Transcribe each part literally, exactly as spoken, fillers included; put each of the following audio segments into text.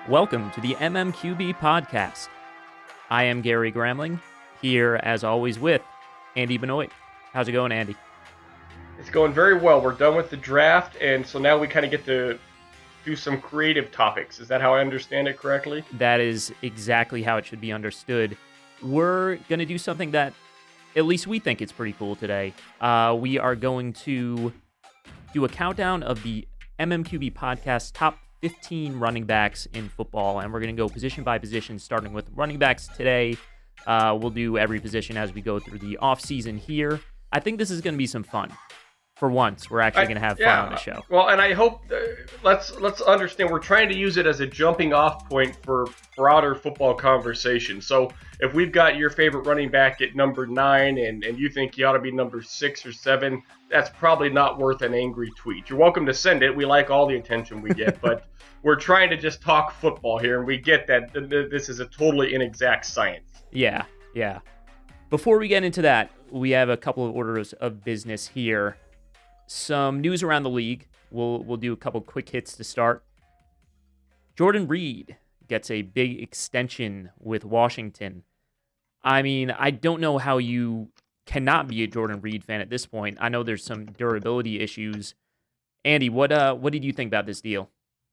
Welcome to the M M Q B podcast. I am Gary Gramling, here as always with Andy Benoit. How's it going, Andy? It's going very well. We're done with the draft, and so now we kind of get to do some creative topics. Is that how I understand it correctly? That is exactly how it should be understood. We're going to do something that at least we think is pretty cool today. Uh, we are going to do a countdown of the M M Q B podcast top fifteen running backs in football, and we're going to go position by position, starting with running backs today. Uh, we'll do every position as we go through the offseason here. I think this is going to be some fun. For once, we're actually going to have yeah, fun on the show. Well, and I hope uh, let's let's understand we're trying to use it as a jumping off point for broader football conversation. So if we've got your favorite running back at number nine and, and you think he ought to be number six or seven, that's probably not worth an angry tweet. You're welcome to send it. We like all the attention we get, but we're trying to just talk football here, and we get that th- th- this is a totally inexact science. Yeah, yeah. Before we get into that, we have a couple of orders of business here. Some news around the league. We'll we'll do a couple quick hits to start. Jordan Reed gets a big extension with Washington. I mean, I don't know how you cannot be a Jordan Reed fan at this point. I know there's some durability issues. Andy, what uh what did you think about this deal?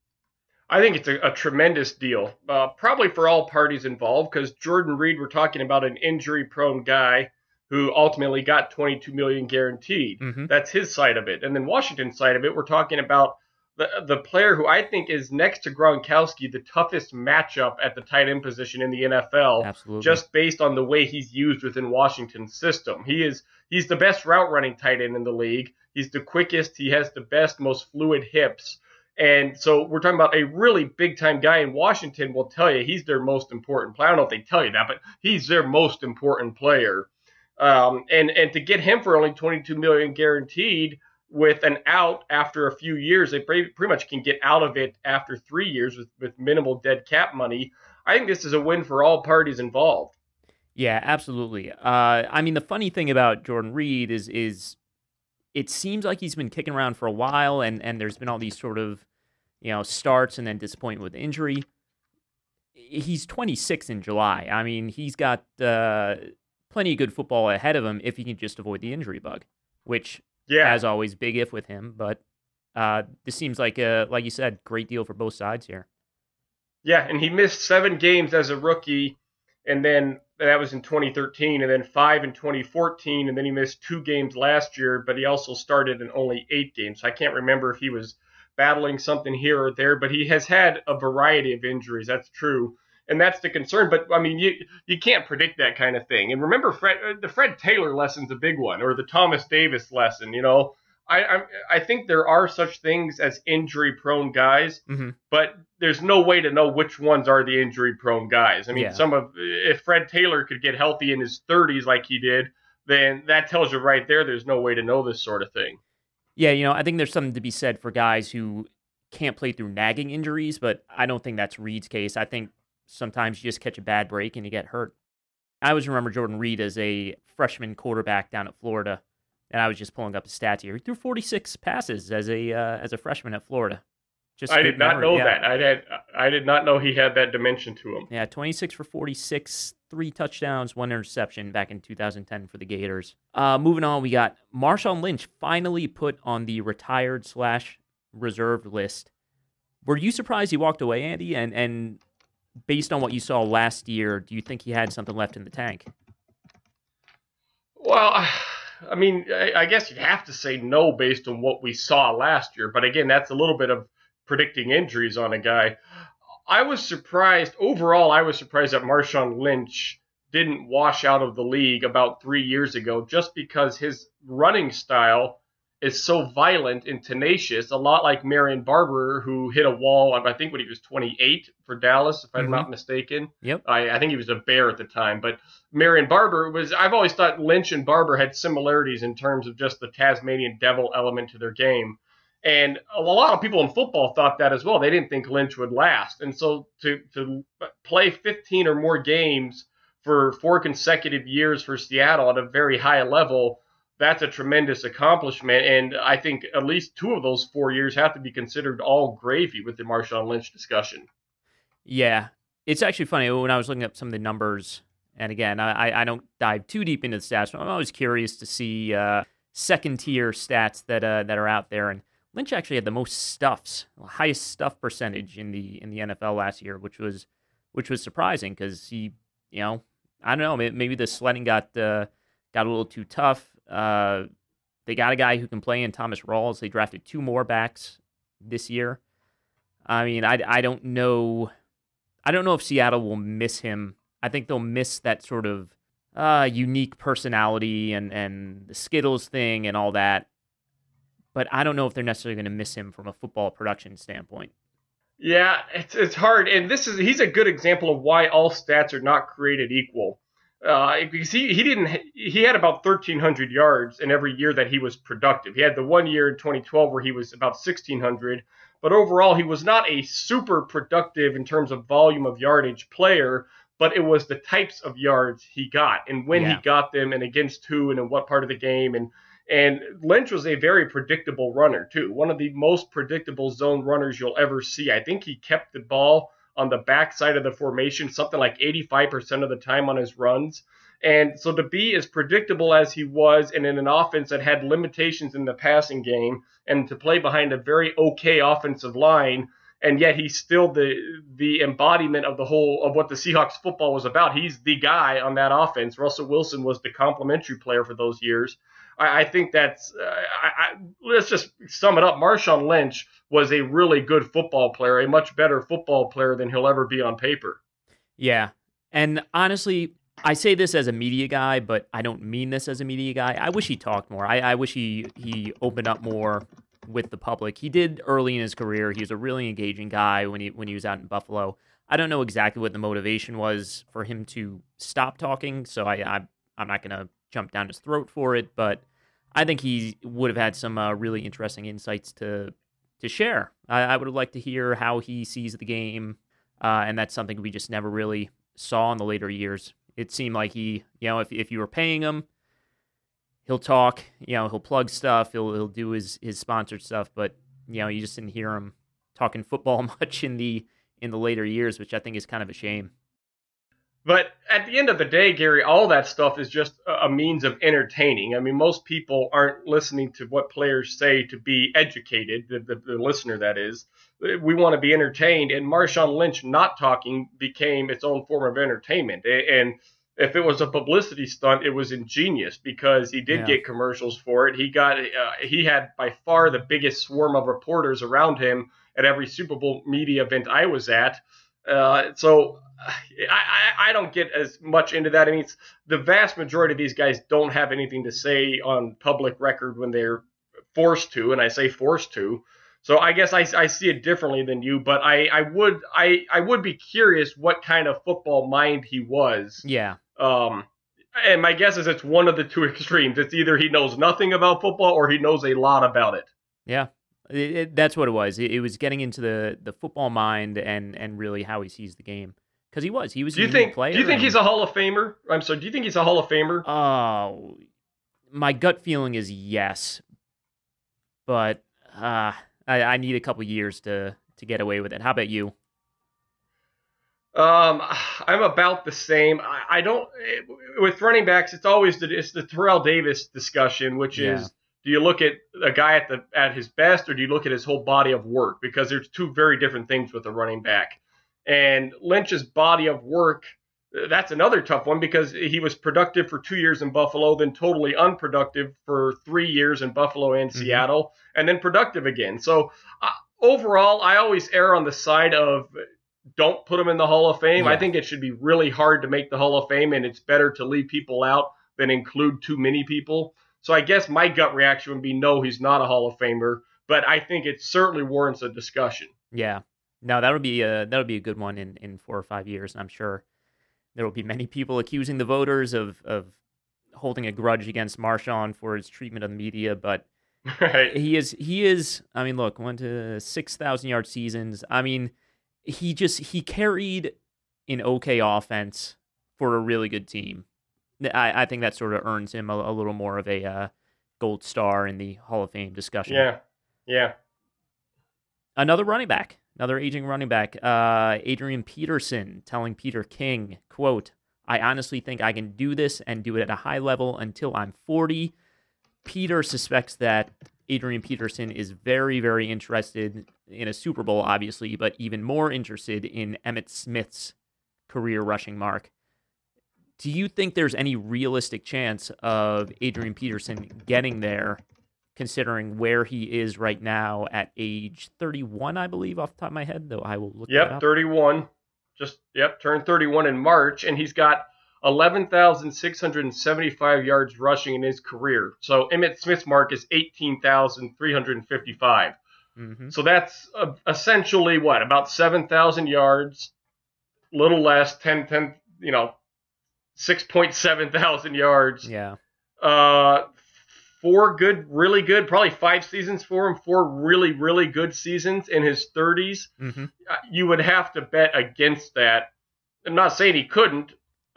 I think it's a, a tremendous deal, uh, probably for all parties involved, because Jordan Reed, we're talking about an injury-prone guy who ultimately got twenty-two million dollars guaranteed. Mm-hmm. That's his side of it. And then Washington's side of it, we're talking about the the player who I think is next to Gronkowski, the toughest matchup at the tight end position in the N F L. Absolutely. Just based on the way he's used within Washington's system. He is he's the best route running tight end in the league. He's the quickest. He has the best, most fluid hips. And so we're talking about a really big-time guy in Washington will tell you he's their most important player. I don't know if they tell you that, but he's their most important player. Um, and, and to get him for only twenty-two million dollars guaranteed with an out after a few years, they pretty, pretty much can get out of it after three years with, with minimal dead cap money. I think this is a win for all parties involved. Yeah, absolutely. Uh, I mean, the funny thing about Jordan Reed is is it seems like he's been kicking around for a while, and, and there's been all these sort of, you know, starts and then disappointment with injury. He's twenty-six in July. I mean, he's got uh, plenty of good football ahead of him if he can just avoid the injury bug, which, yeah. as always, big if with him. But uh, this seems like, a, like you said, great deal for both sides here. Yeah, and he missed seven games as a rookie, and then that was in twenty thirteen, and then five in twenty fourteen, and then he missed two games last year, but he also started in only eight games. So I can't remember if he was battling something here or there, but he has had a variety of injuries. That's true. And that's the concern. But, I mean, you you can't predict that kind of thing. And remember, Fred, the Fred Taylor lesson's a big one, or the Thomas Davis lesson, you know. I I, I think there are such things as injury-prone guys, mm-hmm. but there's no way to know which ones are the injury-prone guys. I mean, yeah. some of if Fred Taylor could get healthy in his thirties like he did, then that tells you right there there's no way to know this sort of thing. Yeah, you know, I think there's something to be said for guys who can't play through nagging injuries, but I don't think that's Reed's case. I think sometimes you just catch a bad break and you get hurt. I always remember Jordan Reed as a freshman quarterback down at Florida, and I was just pulling up his stats here. He threw forty-six passes as a uh, as a freshman at Florida. Just I did not memory. know yeah. that. I had I did not know he had that dimension to him. Yeah, twenty-six for forty-six, three touchdowns, one interception back in two thousand ten for the Gators. Uh, moving on, we got Marshawn Lynch finally put on the retired slash reserved list. Were you surprised he walked away, Andy? And and based on what you saw last year, do you think he had something left in the tank? Well, I mean, I guess you'd have to say no based on what we saw last year. But again, that's a little bit of predicting injuries on a guy. I was surprised. Overall, I was surprised that Marshawn Lynch didn't wash out of the league about three years ago just because his running style is so violent and tenacious, a lot like Marion Barber, who hit a wall, I think, when he was twenty-eight for Dallas, if I'm mm-hmm. not mistaken. Yep. I, I think he was a Bear at the time. But Marion Barber was, I've always thought Lynch and Barber had similarities in terms of just the Tasmanian devil element to their game. And a lot of people in football thought that as well. They didn't think Lynch would last. And so to to play fifteen or more games for four consecutive years for Seattle at a very high level, that's a tremendous accomplishment. And I think at least two of those four years have to be considered all gravy with the Marshawn Lynch discussion. Yeah, it's actually funny when I was looking up some of the numbers. And again, I, I don't dive too deep into the stats, but I'm always curious to see uh, second tier stats that uh, that are out there. And Lynch actually had the most stuffs, the highest stuff percentage in the in the N F L last year, which was which was surprising because he, you know, I don't know, maybe, maybe the sledding got uh, got a little too tough. Uh, they got a guy who can play in Thomas Rawls. They drafted two more backs this year. I mean, I, I don't know. I don't know if Seattle will miss him. I think they'll miss that sort of uh, unique personality and, and the Skittles thing and all that. But I don't know if they're necessarily going to miss him from a football production standpoint. Yeah, it's it's hard, and this is he's a good example of why all stats are not created equal. Uh, because he, he didn't he had about thirteen hundred yards in every year that he was productive. He had the one year in twenty twelve where he was about sixteen hundred, but overall he was not a super productive in terms of volume of yardage player. But it was the types of yards he got and when Yeah. he got them and against who and in what part of the game. And and Lynch was a very predictable runner too, one of the most predictable zone runners you'll ever see. I think he kept the ball on the backside of the formation something like eighty-five percent of the time on his runs. And so to be as predictable as he was and in an offense that had limitations in the passing game and to play behind a very okay offensive line, and yet he's still the the embodiment of the whole of what the Seahawks football was about. He's the guy on that offense. Russell Wilson was the complementary player for those years. I, I think that's uh, I, I, let's just sum it up. Marshawn Lynch was a really good football player, a much better football player than he'll ever be on paper. Yeah. And honestly, I say this as a media guy, but I don't mean this as a media guy. I wish he talked more. I, I wish he, he opened up more with the public. He did early in his career. He was a really engaging guy when he when he was out in Buffalo. I don't know exactly what the motivation was for him to stop talking, so I, I I'm not going to jump down his throat for it, but I think he would have had some uh, really interesting insights to to share. I, I would have liked to hear how he sees the game, uh, and that's something we just never really saw in the later years. It seemed like he, you know, if if you were paying him, he'll talk, you know, he'll plug stuff, he'll he'll do his, his sponsored stuff, but you know, you just didn't hear him talking football much in the in the later years, which I think is kind of a shame. But at the end of the day, Gary, all that stuff is just a means of entertaining. I mean, most people aren't listening to what players say to be educated, the, the, the listener that is. We want to be entertained, and Marshawn Lynch not talking became its own form of entertainment. And if it was a publicity stunt, it was ingenious because he did Yeah. get commercials for it. He got uh, he had by far the biggest swarm of reporters around him at every Super Bowl media event I was at. Uh, so I, I, I don't get as much into that. I mean, it's, the vast majority of these guys don't have anything to say on public record when they're forced to, and I say forced to. So I guess I, I see it differently than you, but I, I would I, I would be curious what kind of football mind he was. Yeah. Um, and my guess is it's one of the two extremes. It's either he knows nothing about football or he knows a lot about it. Yeah. It, it, that's what it was. It, it was getting into the, the football mind and, and really how he sees the game. Because he was. He was a Do you unique think? player. Do you think and, he's a Hall of Famer? I'm sorry. Do you think he's a Hall of Famer? Oh, my gut feeling is yes. But uh, I, I need a couple years to, to get away with it. How about you? Um, I'm about the same. I, I don't with running backs. It's always the it's the Terrell Davis discussion, which Yeah. is do you look at a guy at the at his best or do you look at his whole body of work? Because there's two very different things with a running back. And Lynch's body of work, that's another tough one because he was productive for two years in Buffalo, then totally unproductive for three years in Buffalo and Mhm. Seattle, and then productive again. So uh, overall, I always err on the side of don't put him in the Hall of Fame. Yeah. I think it should be really hard to make the Hall of Fame, and it's better to leave people out than include too many people. So I guess my gut reaction would be no, he's not a Hall of Famer, but I think it certainly warrants a discussion. Yeah. No, that would be a that would be a good one in, in four or five years, and I'm sure there will be many people accusing the voters of, of holding a grudge against Marshawn for his treatment of the media, but Right. he is he is I mean, look, went to six thousand yard seasons. I mean, he just he carried an okay offense for a really good team. I, I think that sort of earns him a, a little more of a uh, gold star in the Hall of Fame discussion. Yeah. Yeah. Another running back, Another aging running back, uh, Adrian Peterson, telling Peter King, quote, "I honestly think I can do this and do it at a high level until I'm forty." Peter suspects that Adrian Peterson is very, very interested in a Super Bowl, obviously, but even more interested in Emmitt Smith's career rushing mark. Do you think there's any realistic chance of Adrian Peterson getting there, considering where he is right now at age thirty-one, I believe, off the top of my head, though I will look that Yep, up. thirty-one. Just, yep, turned thirty-one in March, and he's got eleven thousand six hundred seventy-five yards rushing in his career. So Emmitt Smith's mark is eighteen thousand three hundred fifty-five. Mm-hmm. So that's uh, essentially what, about seven thousand yards, little less, ten, ten, you know, six point seven thousand yards. Yeah. Uh, four good, really good, probably five seasons for him, four really, really good seasons in his thirties. Mm-hmm. You would have to bet against that. I'm not saying he couldn't,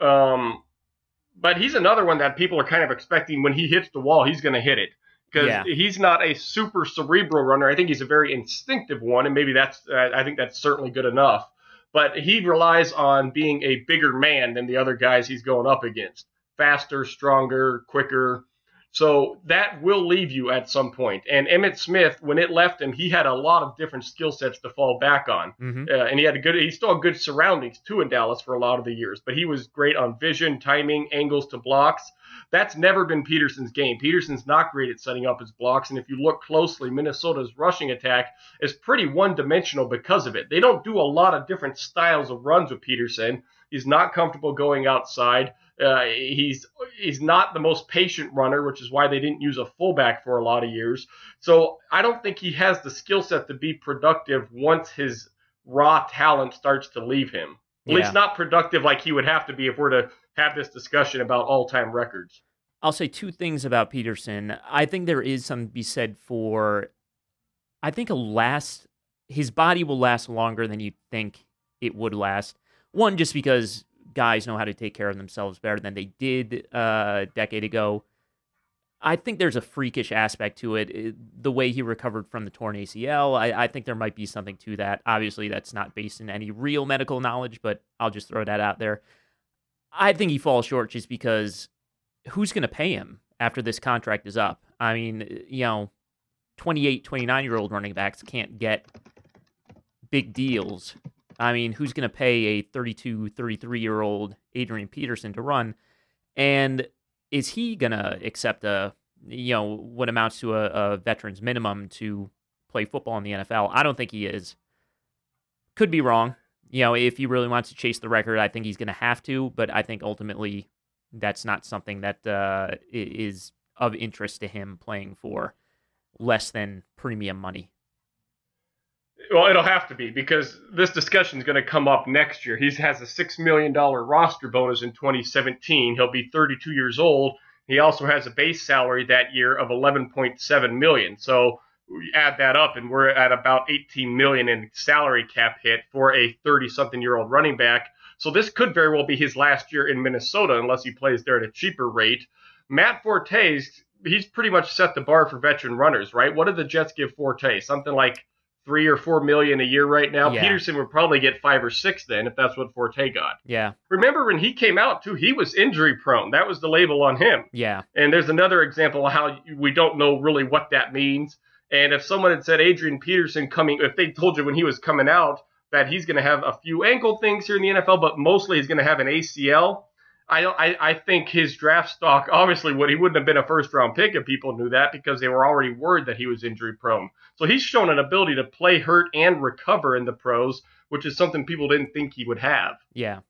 um, but he's another one that people are kind of expecting when he hits the wall, he's going to hit it. Because Yeah. he's not a super cerebral runner. I think he's a very instinctive one, and maybe that's, uh, I think that's certainly good enough. But he relies on being a bigger man than the other guys he's going up against. Faster, stronger, quicker. So that will leave you at some point. And Emmitt Smith, when it left him, he had a lot of different skill sets to fall back on. Mm-hmm. Uh, and he had a good, he still had good surroundings too in Dallas for a lot of the years. But he was great on vision, timing, angles to blocks. That's never been Peterson's game. Peterson's not great at setting up his blocks. And if you look closely, Minnesota's rushing attack is pretty one-dimensional because of it. They don't do a lot of different styles of runs with Peterson. He's not comfortable going outside. Uh, he's he's not the most patient runner, which is why they didn't use a fullback for a lot of years. So I don't think he has the skill set to be productive once his raw talent starts to leave him. At Yeah. least not productive like he would have to be if we're to have this discussion about all-time records. I'll say two things about Peterson. I think there is something to be said for, I think a last, his body will last longer than you think it would last. One, just because guys know how to take care of themselves better than they did uh, a decade ago. I think there's a freakish aspect to it. It- the way he recovered from the torn A C L, I, I think there might be something to that. Obviously, that's not based in any real medical knowledge, but I'll just throw that out there. I think he falls short just because who's going to pay him after this contract is up? I mean, you know, twenty-eight, twenty-nine-year-old running backs can't get big deals. I mean, who's going to pay a thirty-two, thirty-three-year-old Adrian Peterson to run? And is he going to accept a, you know, what amounts to a, a veteran's minimum to play football in the N F L? I don't think he is. Could be wrong. You know, if he really wants to chase the record, I think he's going to have to, but I think ultimately that's not something that uh, is of interest to him playing for less than premium money. Well, it'll have to be because this discussion is going to come up next year. He has a six million dollars roster bonus in twenty seventeen. He'll be thirty-two years old. He also has a base salary that year of eleven point seven million dollars. So we add that up, and we're at about eighteen million dollars in salary cap hit for a thirty-something-year-old running back. So this could very well be his last year in Minnesota unless he plays there at a cheaper rate. Matt Forte's, he's pretty much set the bar for veteran runners, right? What did the Jets give Forte? Something like three or four million a year right now. Yeah. Peterson would probably get five or six then if that's what Forte got. Yeah, Remember when he came out too, he was injury prone. That was the label on him. yeah, And there's another example of how we don't know really what that means. And if someone had said Adrian Peterson coming, if they told you when he was coming out that he's going to have a few ankle things here in the N F L, but mostly he's going to have an A C L, I don't. I, I think his draft stock obviously would he wouldn't have been a first round pick if people knew that because they were already worried that he was injury prone. So he's shown an ability to play hurt and recover in the pros, which is something people didn't think he would have. yeah.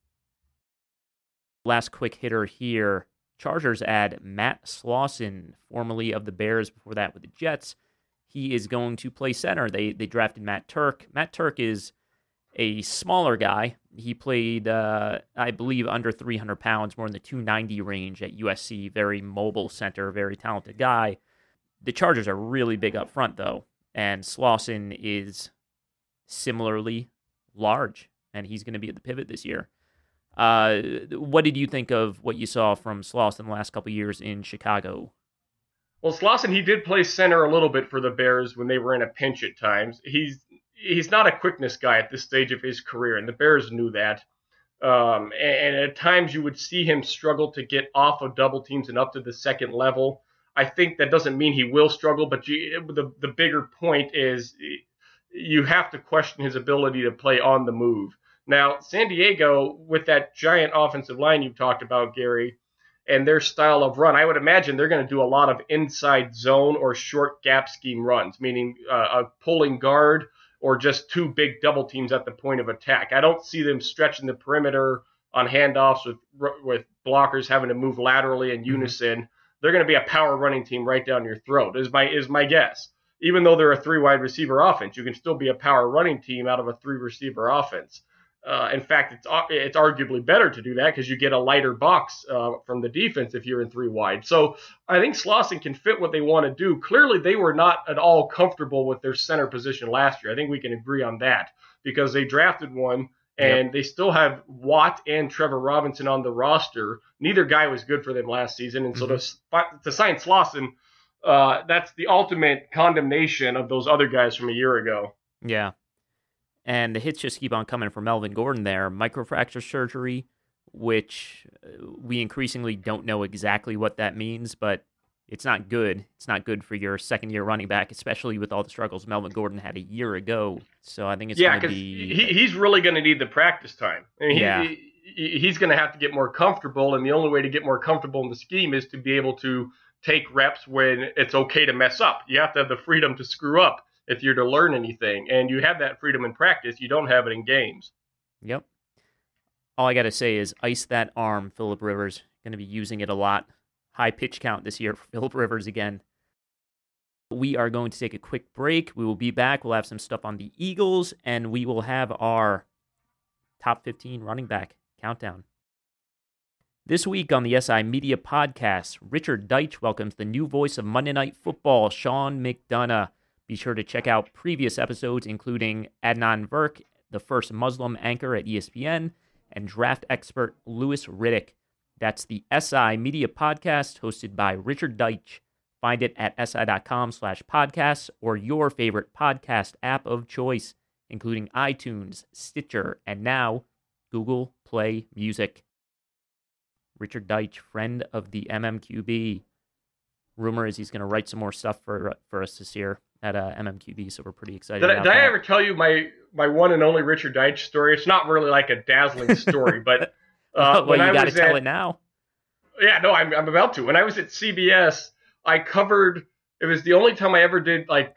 Last quick hitter here. Chargers add Matt Slauson, formerly of the Bears, before that with the Jets. He is going to play center. They they drafted Matt Turk. Matt Turk is a smaller guy. He played, uh, I believe, under three hundred pounds, more in the two ninety range at U S C. Very mobile center, very talented guy. The Chargers are really big up front, though, and Slauson is similarly large, and he's going to be at the pivot this year. Uh, what did you think of what you saw from Slauson the last couple of years in Chicago? Well, Slauson, he did play center a little bit for the Bears when they were in a pinch at times. He's he's not a quickness guy at this stage of his career, and the Bears knew that. Um, and, and at times you would see him struggle to get off of double teams and up to the second level. I think that doesn't mean he will struggle, but you, the the bigger point is you have to question his ability to play on the move. Now, San Diego, with that giant offensive line you've talked about, Gary, and their style of run, I would imagine they're going to do a lot of inside zone or short gap scheme runs, meaning uh, a pulling guard or just two big double teams at the point of attack. I don't see them stretching the perimeter on handoffs with with blockers having to move laterally in unison. Mm-hmm. They're going to be a power running team right down your throat, is my is my guess. Even though they're a three wide receiver offense, you can still be a power running team out of a three receiver offense. Uh, in fact, it's it's arguably better to do that because you get a lighter box uh, from the defense if you're in three wide. So I think Slauson can fit what they want to do. Clearly, they were not at all comfortable with their center position last year. I think we can agree on that because they drafted one and yep. they still have Watt and Trevor Robinson on the roster. Neither guy was good for them last season. And mm-hmm. so to, to sign Slauson, uh, that's the ultimate condemnation of those other guys from a year ago. Yeah. And the hits just keep on coming for Melvin Gordon there. Microfracture surgery, which we increasingly don't know exactly what that means, but it's not good. It's not good for your second-year running back, especially with all the struggles Melvin Gordon had a year ago. So I think it's yeah, going to be... He, he's really going to need the practice time. I mean, yeah. he, he, he's going to have to get more comfortable, and the only way to get more comfortable in the scheme is to be able to take reps when it's okay to mess up. You have to have the freedom to screw up if you're to learn anything, and you have that freedom in practice. You don't have it in games. Yep. All I got to say is ice that arm, Phillip Rivers. Going to be using it a lot. High pitch count this year for Phillip Rivers again. We are going to take a quick break. We will be back. We'll have some stuff on the Eagles, and we will have our top fifteen running back countdown. This week on the S I Media Podcast, Richard Deitsch welcomes the new voice of Monday Night Football, Sean McDonough. Be sure to check out previous episodes, including Adnan Virk, the first Muslim anchor at E S P N, and draft expert Louis Riddick. That's the S I Media Podcast, hosted by Richard Deitsch. Find it at si.com slash podcasts or your favorite podcast app of choice, including iTunes, Stitcher, and now Google Play Music. Richard Deitsch, friend of the M M Q B. Rumor is he's going to write some more stuff for for us this year at uh, M M Q B, so we're pretty excited did, about did that. I ever tell you my, my one and only Richard Deitsch story? It's not really like a dazzling story, but... Uh, well, you got to tell at, it now. Yeah, no, I'm I'm about to. When I was at C B S, I covered. It was the only time I ever did like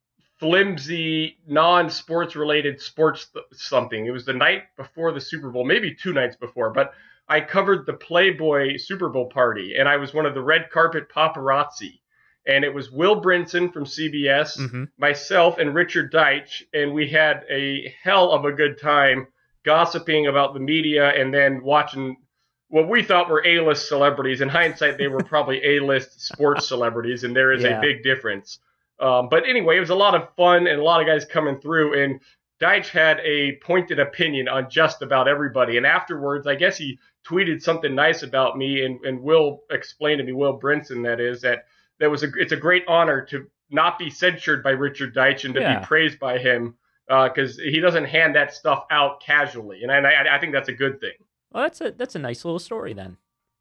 flimsy, non-sports related sports th- something. It was the night before the Super Bowl, maybe two nights before. But I covered the Playboy Super Bowl party, and I was one of the red carpet paparazzi. And it was Will Brinson from C B S, mm-hmm. myself, and Richard Deitsch, and we had a hell of a good time gossiping about the media and then watching what we thought were A-list celebrities. In hindsight, they were probably A-list sports celebrities, and there is yeah. a big difference. Um, but anyway, it was a lot of fun and a lot of guys coming through, and Deitsch had a pointed opinion on just about everybody. And afterwards, I guess he tweeted something nice about me, and, and Will explained to me, Will Brinson, that is, that, that was a, it's a great honor to not be censured by Richard Deitsch and to yeah. be praised by him. Because uh, he doesn't hand that stuff out casually, and I, I think that's a good thing. Well, that's a that's a nice little story then.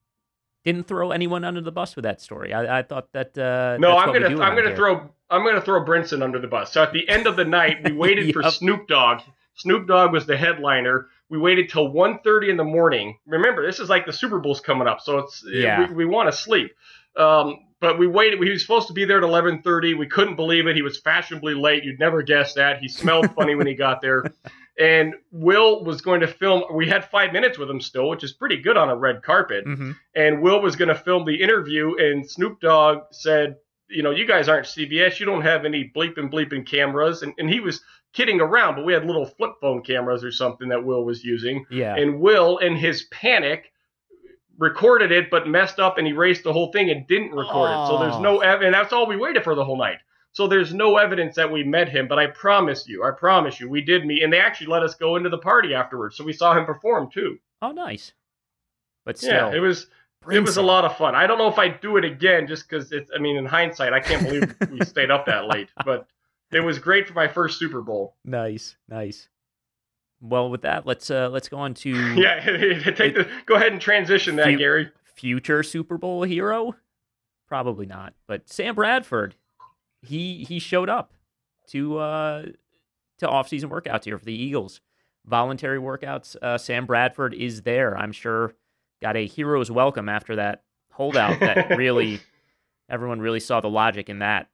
Didn't throw anyone under the bus with that story. I, I thought that. Uh, no, that's I'm what gonna I'm gonna here. throw I'm gonna throw Brinson under the bus. So at the end of the night, we waited yep. for Snoop Dogg. Snoop Dogg was the headliner. We waited till one thirty in the morning. Remember, this is like the Super Bowl's coming up, so it's yeah. we, we want to sleep. Um, But we waited. He was supposed to be there at eleven thirty. We couldn't believe it. He was fashionably late. You'd never guess that. He smelled funny when he got there. And Will was going to film. We had five minutes with him still, which is pretty good on a red carpet. Mm-hmm. And Will was going to film the interview. And Snoop Dogg said, you know, you guys aren't C B S. You don't have any bleeping, bleeping cameras. And, and he was kidding around, but we had little flip phone cameras or something that Will was using. Yeah. And Will, in his panic, recorded it, but messed up and erased the whole thing and didn't record oh. it. So there's no evidence. And that's all we waited for the whole night. So there's no evidence that we met him, but I promise you, I promise you, we did meet. And they actually let us go into the party afterwards. So we saw him perform too. Oh, nice. But still. Yeah, it was, Brinson. It was a lot of fun. I don't know if I'd do it again just because it's, I mean, in hindsight, I can't believe we stayed up that late, but It was great for my first Super Bowl. Nice, nice. Well, with that, let's uh, let's go on to yeah. Take the go ahead and transition that, fu- Gary. Future Super Bowl hero? Probably not, but Sam Bradford. He he showed up to uh, to off-season workouts here for the Eagles. Voluntary workouts. Uh, Sam Bradford is there. I'm sure got a hero's welcome after that holdout. That really everyone really saw the logic in that.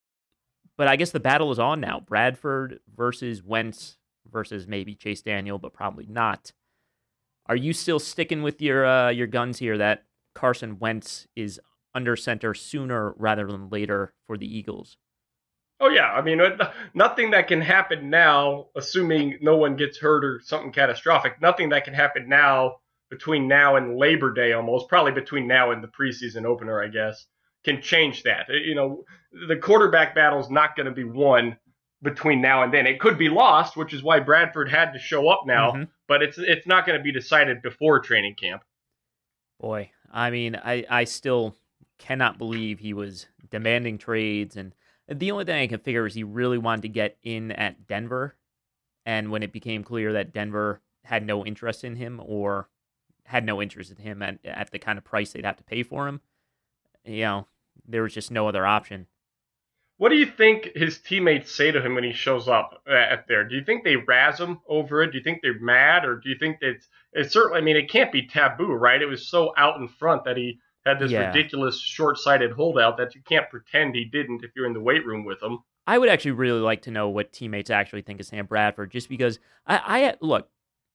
But I guess the battle is on now. Bradford versus Wentz versus maybe Chase Daniel, but probably not. Are you still sticking with your uh, your guns here that Carson Wentz is under center sooner rather than later for the Eagles? Oh, yeah. I mean, nothing that can happen now, assuming no one gets hurt or something catastrophic, nothing that can happen now between now and Labor Day almost, probably between now and the preseason opener, I guess, can change that. You know, the quarterback battle is not going to be won between now and then. It could be lost, which is why Bradford had to show up now, mm-hmm. but it's it's not going to be decided before training camp. Boy, I mean, I, I still cannot believe he was demanding trades, and the only thing I can figure is he really wanted to get in at Denver, and when it became clear that Denver had no interest in him or had no interest in him at, at the kind of price they'd have to pay for him, you know, there was just no other option. What do you think his teammates say to him when he shows up at there? Do you think they razz him over it? Do you think they're mad? Or do you think that it's, it's certainly, I mean, it can't be taboo, right? It was so out in front that he had this yeah. ridiculous short-sighted holdout that you can't pretend he didn't if you're in the weight room with him. I would actually really like to know what teammates actually think of Sam Bradford, just because I, I look,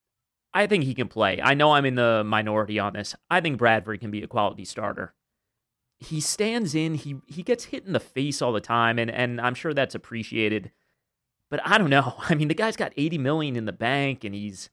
I think he can play. I know I'm in the minority on this. I think Bradford can be a quality starter. He stands in, he he gets hit in the face all the time, and, and I'm sure that's appreciated. But I don't know. I mean, the guy's got eighty million dollars in the bank, and he's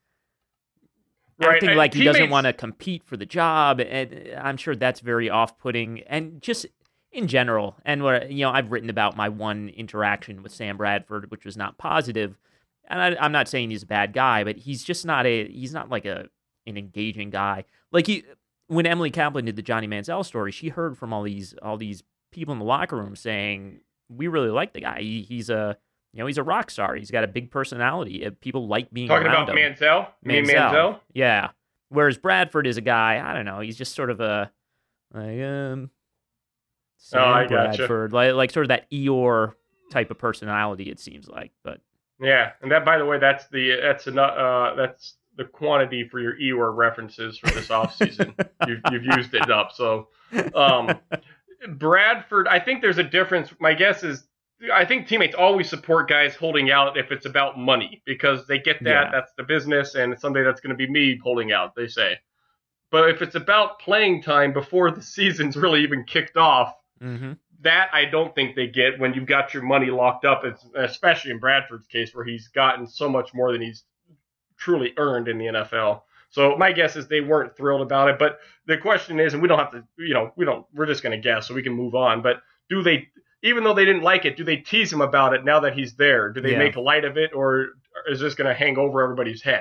right. acting and like he doesn't want to compete for the job. And I'm sure that's very off-putting. And just in general, and what you know, I've written about my one interaction with Sam Bradford, which was not positive. And I, I'm not saying he's a bad guy, but he's just not a he's not like a an engaging guy. Like he. When Emily Kaplan did the Johnny Manziel story, she heard from all these all these people in the locker room saying, "We really like the guy. He, he's a you know he's a rock star. He's got a big personality. People like being talking around about him." Manziel. You mean Manziel? Yeah. Whereas Bradford is a guy. I don't know. He's just sort of a like um. Sam oh, I Bradford, gotcha. like like sort of that Eeyore type of personality. It seems like, but yeah. And that, by the way, that's the that's enough. Uh, that's. the quantity for your Eeyore references for this offseason. you've, you've used it up. So um, Bradford, I think there's a difference. My guess is I think teammates always support guys holding out if it's about money because they get that. Yeah. That's the business, and someday that's going to be me holding out, they say. But if it's about playing time before the season's really even kicked off, mm-hmm. that I don't think they get when you've got your money locked up, it's, especially in Bradford's case where he's gotten so much more than he's truly earned in the N F L. So my guess is they weren't thrilled about it. But the question is, and we don't have to, you know, we don't, we're just going to guess so we can move on. But do they, even though they didn't like it, do they tease him about it now that he's there? Do they yeah. make light of it, or is this going to hang over everybody's head?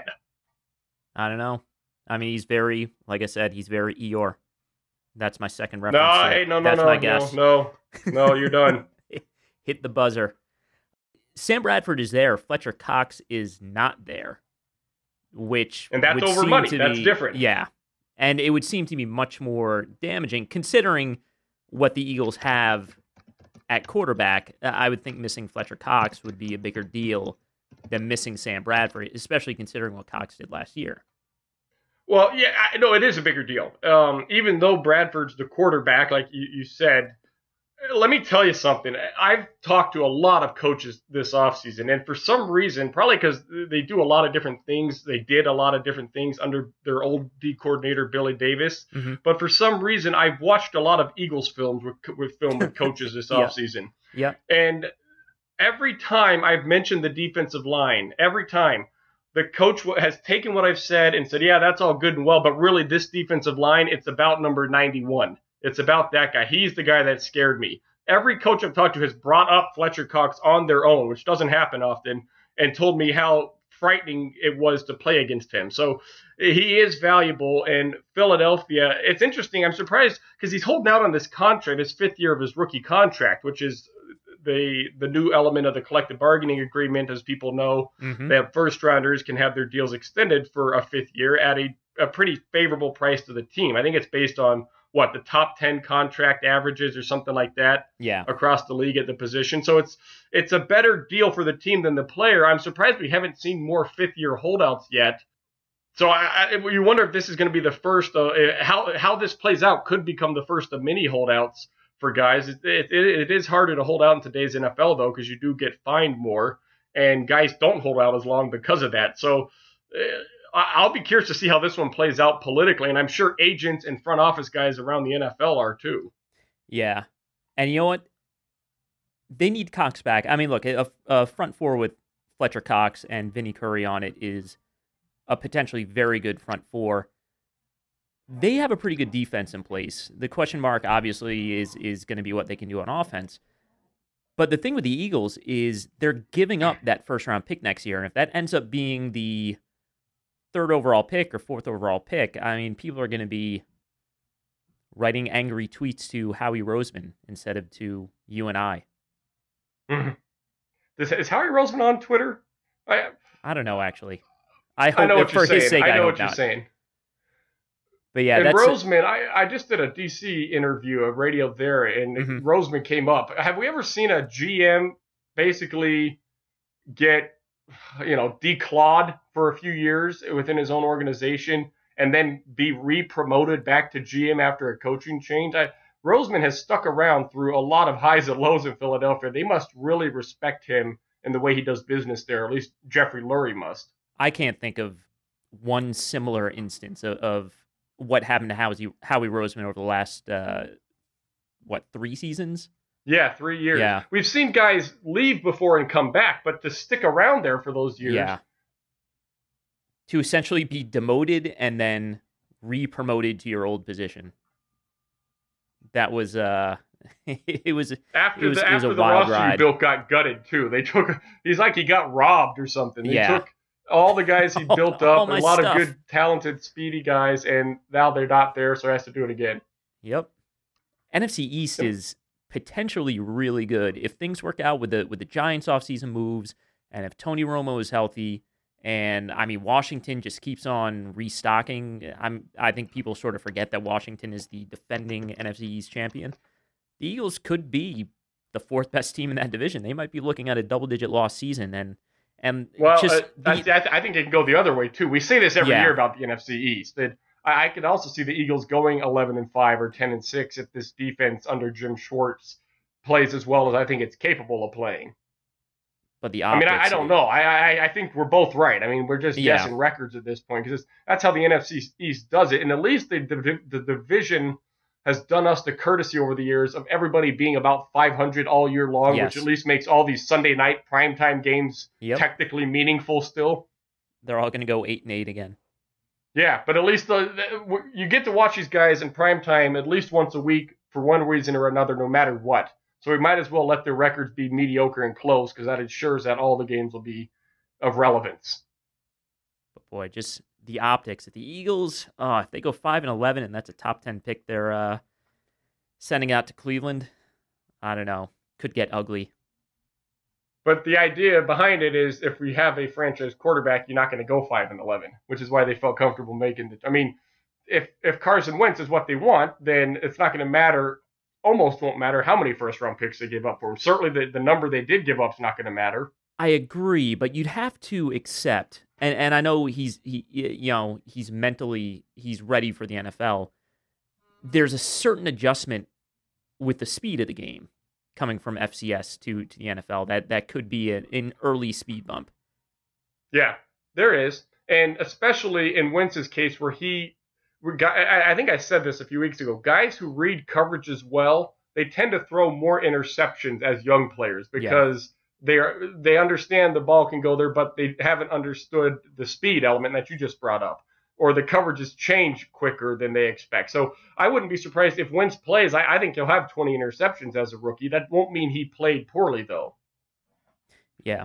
I don't know. I mean, he's very, like I said, he's very Eeyore. That's my second reference. No, hey, no, no, That's no, my guess. no, no, no, you're done. Hit the buzzer. Sam Bradford is there. Fletcher Cox is not there. Which and that's would over seem money. To that's be, different. Yeah. And it would seem to be much more damaging considering what the Eagles have at quarterback. I would think missing Fletcher Cox would be a bigger deal than missing Sam Bradford, especially considering what Cox did last year. Well, yeah, I, no, it is a bigger deal. Um, even though Bradford's the quarterback, like you, you said, let me tell you something. I've talked to a lot of coaches this offseason, and for some reason, probably because they do a lot of different things, they did a lot of different things under their old D coordinator, Billy Davis. Mm-hmm. But for some reason, I've watched a lot of Eagles films with, with film with coaches this yeah. offseason. Yeah. And every time I've mentioned the defensive line, every time the coach has taken what I've said and said, yeah, that's all good and well, but really this defensive line, it's about number ninety-one. It's about that guy. He's the guy that scared me. Every coach I've talked to has brought up Fletcher Cox on their own, which doesn't happen often, and told me how frightening it was to play against him. So he is valuable. And Philadelphia, it's interesting. I'm surprised because he's holding out on this contract, his fifth year of his rookie contract, which is they the new element of the collective bargaining agreement, as people know, Mm-hmm. that first rounders can have their deals extended for a fifth year at a, a pretty favorable price to the team. I think it's based on what the top ten contract averages or something like that Yeah. across the league at the position. So it's it's a better deal for the team than the player. I'm surprised we haven't seen more fifth year holdouts yet. So I, I, you wonder if this is going to be the first, uh, how how this plays out could become the first of many holdouts for guys. It, it, it is harder to hold out in today's N F L, though, because you do get fined more, and guys don't hold out as long because of that. So uh, I'll be curious to see how this one plays out politically, and I'm sure agents and front office guys around the N F L are too. Yeah. And you know what? They need Cox back. I mean, look, a, a front four with Fletcher Cox and Vinny Curry on it is a potentially very good front four. They have a pretty good defense in place. The question mark, obviously, is is going to be what they can do on offense. But the thing with the Eagles is they're giving up that first-round pick next year, and if that ends up being the third overall pick or fourth overall pick, I mean, people are going to be writing angry tweets to Howie Roseman instead of to you and I. Mm-hmm. Is, is Howie Roseman on Twitter? I I don't know, actually. I hope I know what for you're saying. his sake, I know I what you're not. saying. But yeah, and that's Roseman, I, I just did a D C interview, a radio there, and Mhm. Roseman came up. Have we ever seen a G M basically get, you know, declawed for a few years within his own organization and then be re-promoted back to G M after a coaching change? I, Roseman has stuck around through a lot of highs and lows in Philadelphia. They must really respect him and the way he does business there. At least Jeffrey Lurie must. I can't think of one similar instance of, of what happened to Howie, Howie Roseman over the last, uh, what, three seasons? Yeah, three years. Yeah. We've seen guys leave before and come back, but to stick around there for those years. Yeah. To essentially be demoted and then re-promoted to your old position. That was, uh, it was, After it was, the, it was after a the wild roster ride. you built got gutted, too. They took, he's like he got robbed or something. They Yeah. took all the guys he built All up, my a lot stuff. of good, talented, speedy guys, and now they're not there, so he has to do it again. Yep. N F C East is potentially really good if things work out with the with the Giants offseason moves, and if Tony Romo is healthy, and I mean Washington just keeps on restocking. I'm I think people sort of forget that Washington is the defending N F C East champion. The Eagles could be the fourth best team in that division. They might be looking at a double digit loss season, and and Well, just uh, I, the- I, I think it can go the other way, too. We say this every Yeah. year about the N F C East. That I, I could also see the Eagles going eleven and five or ten and six if this defense under Jim Schwartz plays as well as I think it's capable of playing. but the I mean, optics, I, I don't know. I, I I think we're both right. I mean, we're just Yeah. guessing records at this point because that's how the N F C East does it. And at least the, the the division has done us the courtesy over the years of everybody being about five hundred all year long, Yes. which at least makes all these Sunday night primetime games Yep. technically meaningful still. They're all going to go eight and eight again. Yeah, but at least the, the, you get to watch these guys in primetime at least once a week for one reason or another, no matter what. So we might as well let their records be mediocre and close because that ensures that all the games will be of relevance. But boy, just the optics at the Eagles. Oh, if they go five and eleven, and that's a top ten pick, they're uh, sending out to Cleveland. I don't know. Could get ugly. But the idea behind it is if we have a franchise quarterback, you're not going to go five and eleven, which is why they felt comfortable making it. I mean, if if Carson Wentz is what they want, then it's not going to matter. Almost won't matter how many first round picks they give up for him. Certainly, the, the number they did give up is not going to matter. I agree, but you'd have to accept, and, and I know he's he you know he's mentally he's ready for the N F L. There's a certain adjustment with the speed of the game coming from F C S to, to the N F L that that could be an, an early speed bump. Yeah, there is, and especially in Wentz's case where he, I think I said this a few weeks ago. Guys who read coverages well, they tend to throw more interceptions as young players because yeah. they are they understand the ball can go there, but they haven't understood the speed element that you just brought up, or the coverages change quicker than they expect. So I wouldn't be surprised if Wentz plays. I, I think he'll have twenty interceptions as a rookie. That won't mean he played poorly, though. Yeah.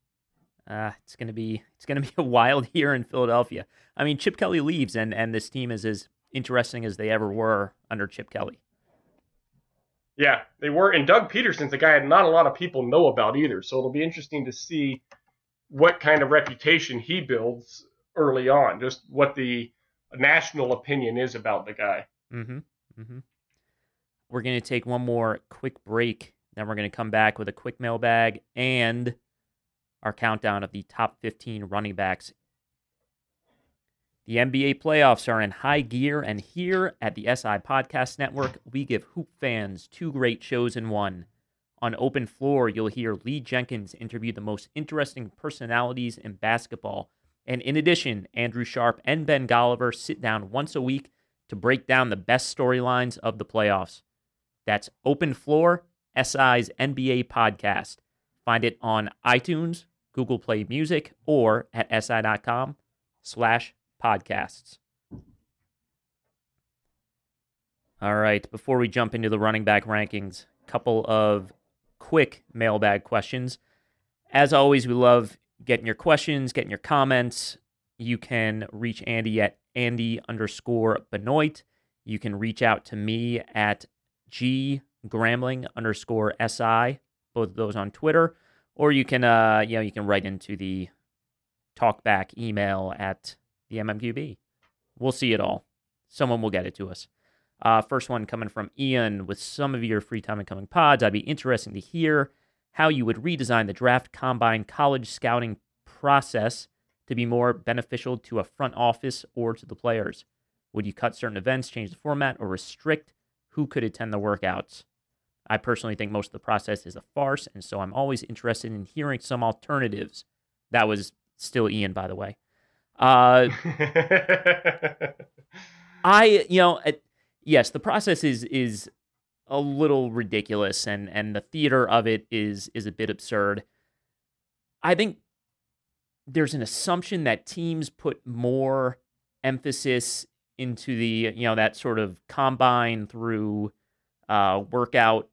Uh, it's gonna be it's gonna be a wild year in Philadelphia. I mean, Chip Kelly leaves, and, and this team is as interesting as they ever were under Chip Kelly. Yeah, they were. And Doug Peterson's a guy that not a lot of people know about either. So it'll be interesting to see what kind of reputation he builds early on, just what the national opinion is about the guy. Mm-hmm. Mm-hmm. We're going to take one more quick break. Then we're going to come back with a quick mailbag and our countdown of the top fifteen running backs. The N B A playoffs are in high gear, and here at the S I Podcast Network, we give hoop fans two great shows in one. On Open Floor, you'll hear Lee Jenkins interview the most interesting personalities in basketball. And in addition, Andrew Sharp and Ben Golliver sit down once a week to break down the best storylines of the playoffs. That's Open Floor, S I's N B A podcast. Find it on iTunes, Google Play Music, or at si.com slash podcasts. All right, before we jump into the running back rankings, a couple of quick mailbag questions. As always, we love getting your questions, getting your comments. You can reach Andy at Andy underscore Benoit. You can reach out to me at G Gramling underscore S I, both of those on Twitter. Or you can, uh, you know, you can write into the talkback email at the M M Q B. We'll see it all. Someone will get it to us. Uh, first one coming from Ian. With some of your free time and coming pods, I'd be interested to hear how you would redesign the draft, combine, college scouting process to be more beneficial to a front office or to the players. Would you cut certain events, change the format, or restrict who could attend the workouts? I personally think most of the process is a farce, and so I'm always interested in hearing some alternatives. That was still Ian, by the way. Uh, I, you know, it, yes, the process is is a little ridiculous, and and the theater of it is is a bit absurd. I think there's an assumption that teams put more emphasis into the, you know, that sort of combine through uh, workout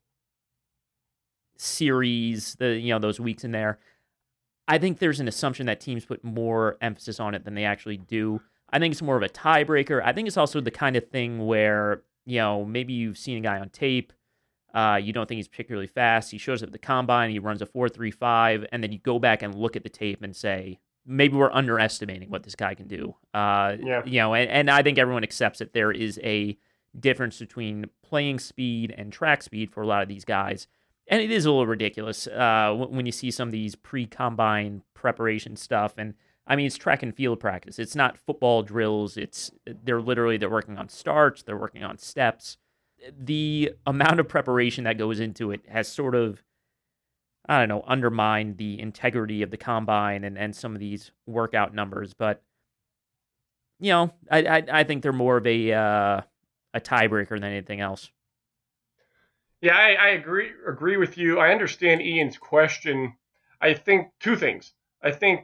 series, the, you know, those weeks in there. I think there's an assumption that teams put more emphasis on it than they actually do. I think it's more of a tiebreaker. I think it's also the kind of thing where, you know, maybe you've seen a guy on tape, uh, you don't think he's particularly fast, he shows up at the combine, he runs a four three five, and then you go back and look at the tape and say, maybe we're underestimating what this guy can do. Uh, yeah. You know, and, and I think everyone accepts that there is a difference between playing speed and track speed for a lot of these guys. And it is a little ridiculous uh, when you see some of these pre-combine preparation stuff. And I mean, it's track and field practice. It's not football drills. It's they're literally they're working on starts. They're working on steps. The amount of preparation that goes into it has sort of, I don't know, undermined the integrity of the combine and, and some of these workout numbers. But you know, I I, I think they're more of a uh, a tiebreaker than anything else. Yeah, I, I agree agree with you. I understand Ian's question. I think two things. I think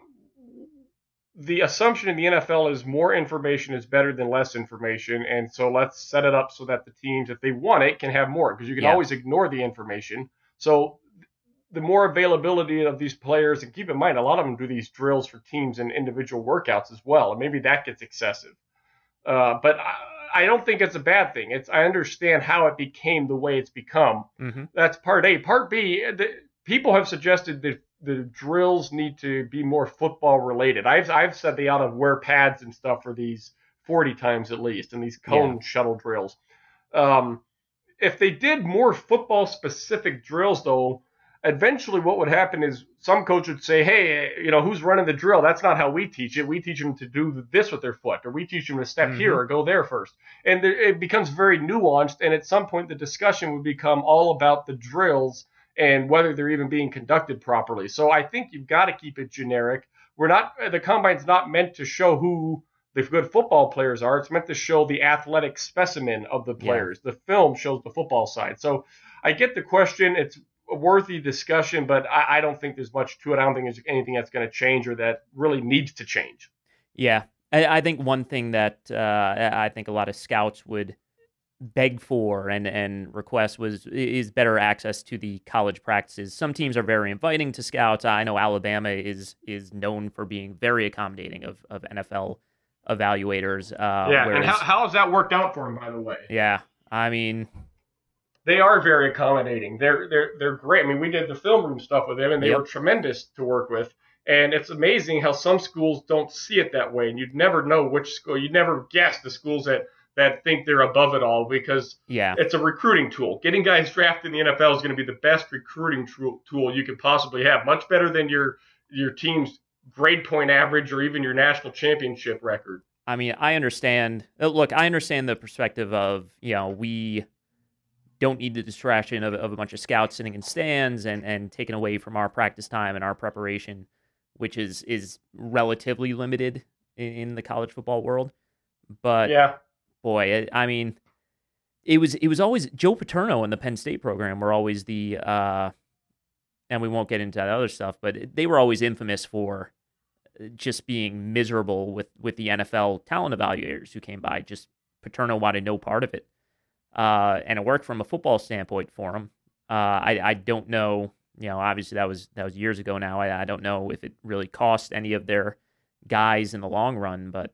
the assumption in the N F L is more information is better than less information, and so let's set it up so that the teams, if they want it, can have more, because you can yeah. always ignore the information. So the more availability of these players, and keep in mind, a lot of them do these drills for teams and individual workouts as well, and maybe that gets excessive. Uh, but I, I don't think it's a bad thing. It's I understand how it became the way it's become. Mm-hmm. That's part A. Part B, the, people have suggested that the drills need to be more football related. I've I've said they ought to wear pads and stuff for these forty times at least, and these cone yeah. shuttle drills. Um, if they did more football specific drills, though, eventually what would happen is some coach would say, hey, you know, who's running the drill? That's not how we teach it. We teach them to do this with their foot, or we teach them to step mm-hmm. here or go there first. And there, it becomes very nuanced, and at some point the discussion would become all about the drills and whether they're even being conducted properly. So I think you've got to keep it generic. We're not, the combine's not meant to show who the good football players are. It's meant to show the athletic specimen of the players. Yeah. The film shows the football side. So I get the question. It's a worthy discussion, but I, I don't think there's much to it. I don't think there's anything that's going to change or that really needs to change. Yeah. I, I think one thing that uh, I think a lot of scouts would beg for and, and request was is better access to the college practices. Some teams are very inviting to scouts. I know Alabama is is known for being very accommodating of, of N F L evaluators. Uh, yeah, whereas, and how, how has that worked out for him, by the way? Yeah, I mean, They are very accommodating. They're they're they're great. I mean, we did the film room stuff with them, and they Yep. were tremendous to work with. And it's amazing how some schools don't see it that way, and you'd never know which school. You'd never guess the schools that that think they're above it all because Yeah. it's a recruiting tool. Getting guys drafted in the N F L is going to be the best recruiting tool you could possibly have, much better than your your team's grade point average or even your national championship record. I mean, I understand. Look, I understand the perspective of, you know, we don't need the distraction of, of a bunch of scouts sitting in stands and, and taken away from our practice time and our preparation, which is is relatively limited in, in the college football world. But yeah, boy, I, I mean, it was it was always Joe Paterno and the Penn State program were always the, uh, and we won't get into that other stuff, but they were always infamous for just being miserable with, with the N F L talent evaluators who came by. Just Paterno wanted no part of it. Uh, and it worked from a football standpoint for him. Uh, I, I don't know, you know, obviously that was, that was years ago now. I, I don't know if it really cost any of their guys in the long run, but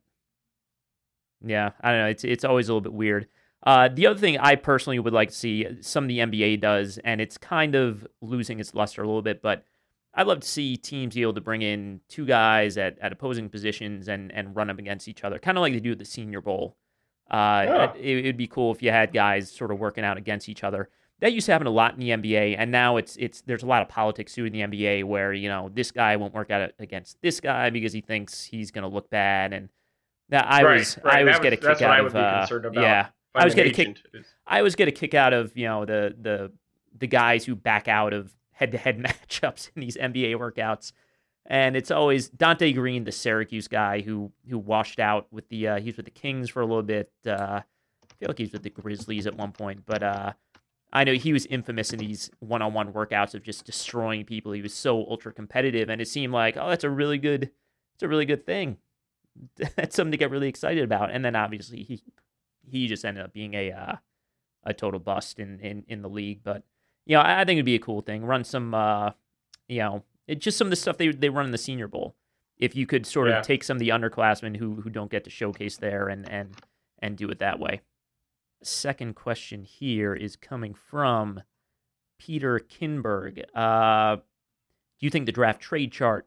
yeah, I don't know. It's, it's always a little bit weird. Uh, the other thing I personally would like to see, some of the N B A does, and it's kind of losing its luster a little bit, but I'd love to see teams be able to bring in two guys at, at opposing positions and, and run them against each other, kind of like they do at the Senior Bowl. Uh, yeah. it, it'd be cool if you had guys sort of working out against each other. That used to happen a lot in the N B A, and now it's it's there's a lot of politics too in the N B A where, you know, this guy won't work out against this guy because he thinks he's going to look bad. And that I right, was right. I always that get was, a kick that's out what I of would be uh, concerned about. yeah. I always get a kick. Is... I always get a kick out of, you know, the the the guys who back out of head-to-head matchups in these N B A workouts, and it's always Dante Green, the Syracuse guy who who washed out with the uh, he's with the Kings for a little bit. Uh, I feel like he's with the Grizzlies at one point, but uh, I know he was infamous in these one-on-one workouts of just destroying people. He was so ultra competitive, and it seemed like, oh, that's a really good, it's a really good thing. That's something to get really excited about. And then obviously he he just ended up being a uh, a total bust in, in, in the league. But you know, I, I think it'd be a cool thing. Run some, uh, you know, it, just some of the stuff they they run in the Senior Bowl. If you could sort of yeah. take some of the underclassmen who who don't get to showcase there and and and do it that way. Second question here is coming from Peter Kinberg. Uh, do you think the draft trade chart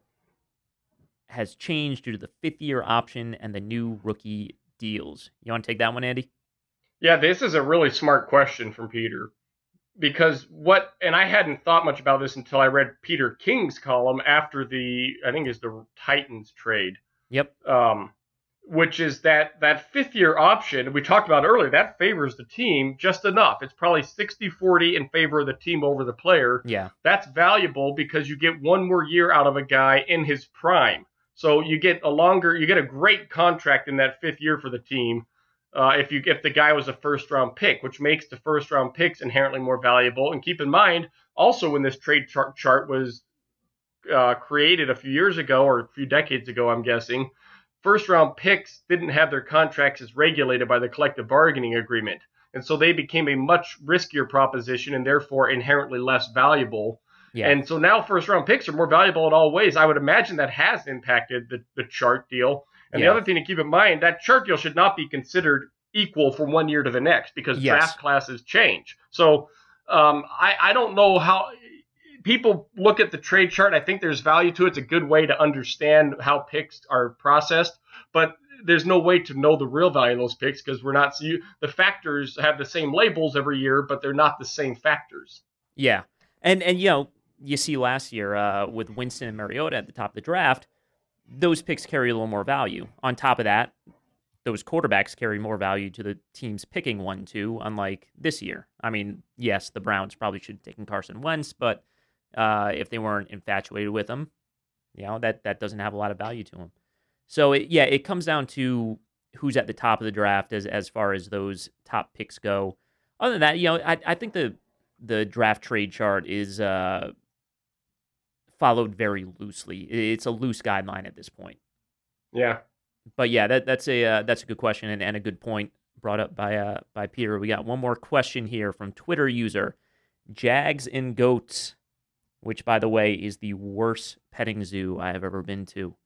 has changed due to the fifth year option and the new rookie deals? You want to take that one, Andy? Yeah, this is a really smart question from Peter. Because what, and I hadn't thought much about this until I read Peter King's column after the, I think it's the Titans trade. Yep. Um, which is that that fifth year option we talked about earlier, that favors the team just enough. It's probably sixty forty in favor of the team over the player. Yeah. That's valuable because you get one more year out of a guy in his prime. So you get a longer, you get a great contract in that fifth year for the team. Uh, if you if the guy was a first round pick, which makes the first round picks inherently more valuable. And keep in mind, also when this trade chart, chart was uh, created a few years ago or a few decades ago, I'm guessing, first round picks didn't have their contracts as regulated by the collective bargaining agreement. And so they became a much riskier proposition and therefore inherently less valuable. Yeah. And so now first round picks are more valuable in all ways. I would imagine that has impacted the, the chart deal. And yeah. the other thing to keep in mind, that chart deal should not be considered equal from one year to the next because yes. draft classes change. So um, I, I don't know how people look at the trade chart. I think there's value to it. It's a good way to understand how picks are processed, but there's no way to know the real value of those picks because we're not you, the factors have the same labels every year, but they're not the same factors. Yeah. And, and you know, you see last year uh, with Winston and Mariota at the top of the draft, those picks carry a little more value. On top of that, those quarterbacks carry more value to the teams picking one, two, unlike this year. I mean, yes, the Browns probably should have taken Carson Wentz, but uh, if they weren't infatuated with him, you know, that, that doesn't have a lot of value to him. So, it, yeah, it comes down to who's at the top of the draft as as far as those top picks go. Other than that, you know, I, I think the the draft trade chart is uh, followed very loosely. It's a loose guideline at this point. Yeah. But yeah, that that's a uh, that's a good question and, and a good point brought up by uh by Peter. We got one more question here from Twitter user Jags and Goats, which by the way is the worst petting zoo I have ever been to.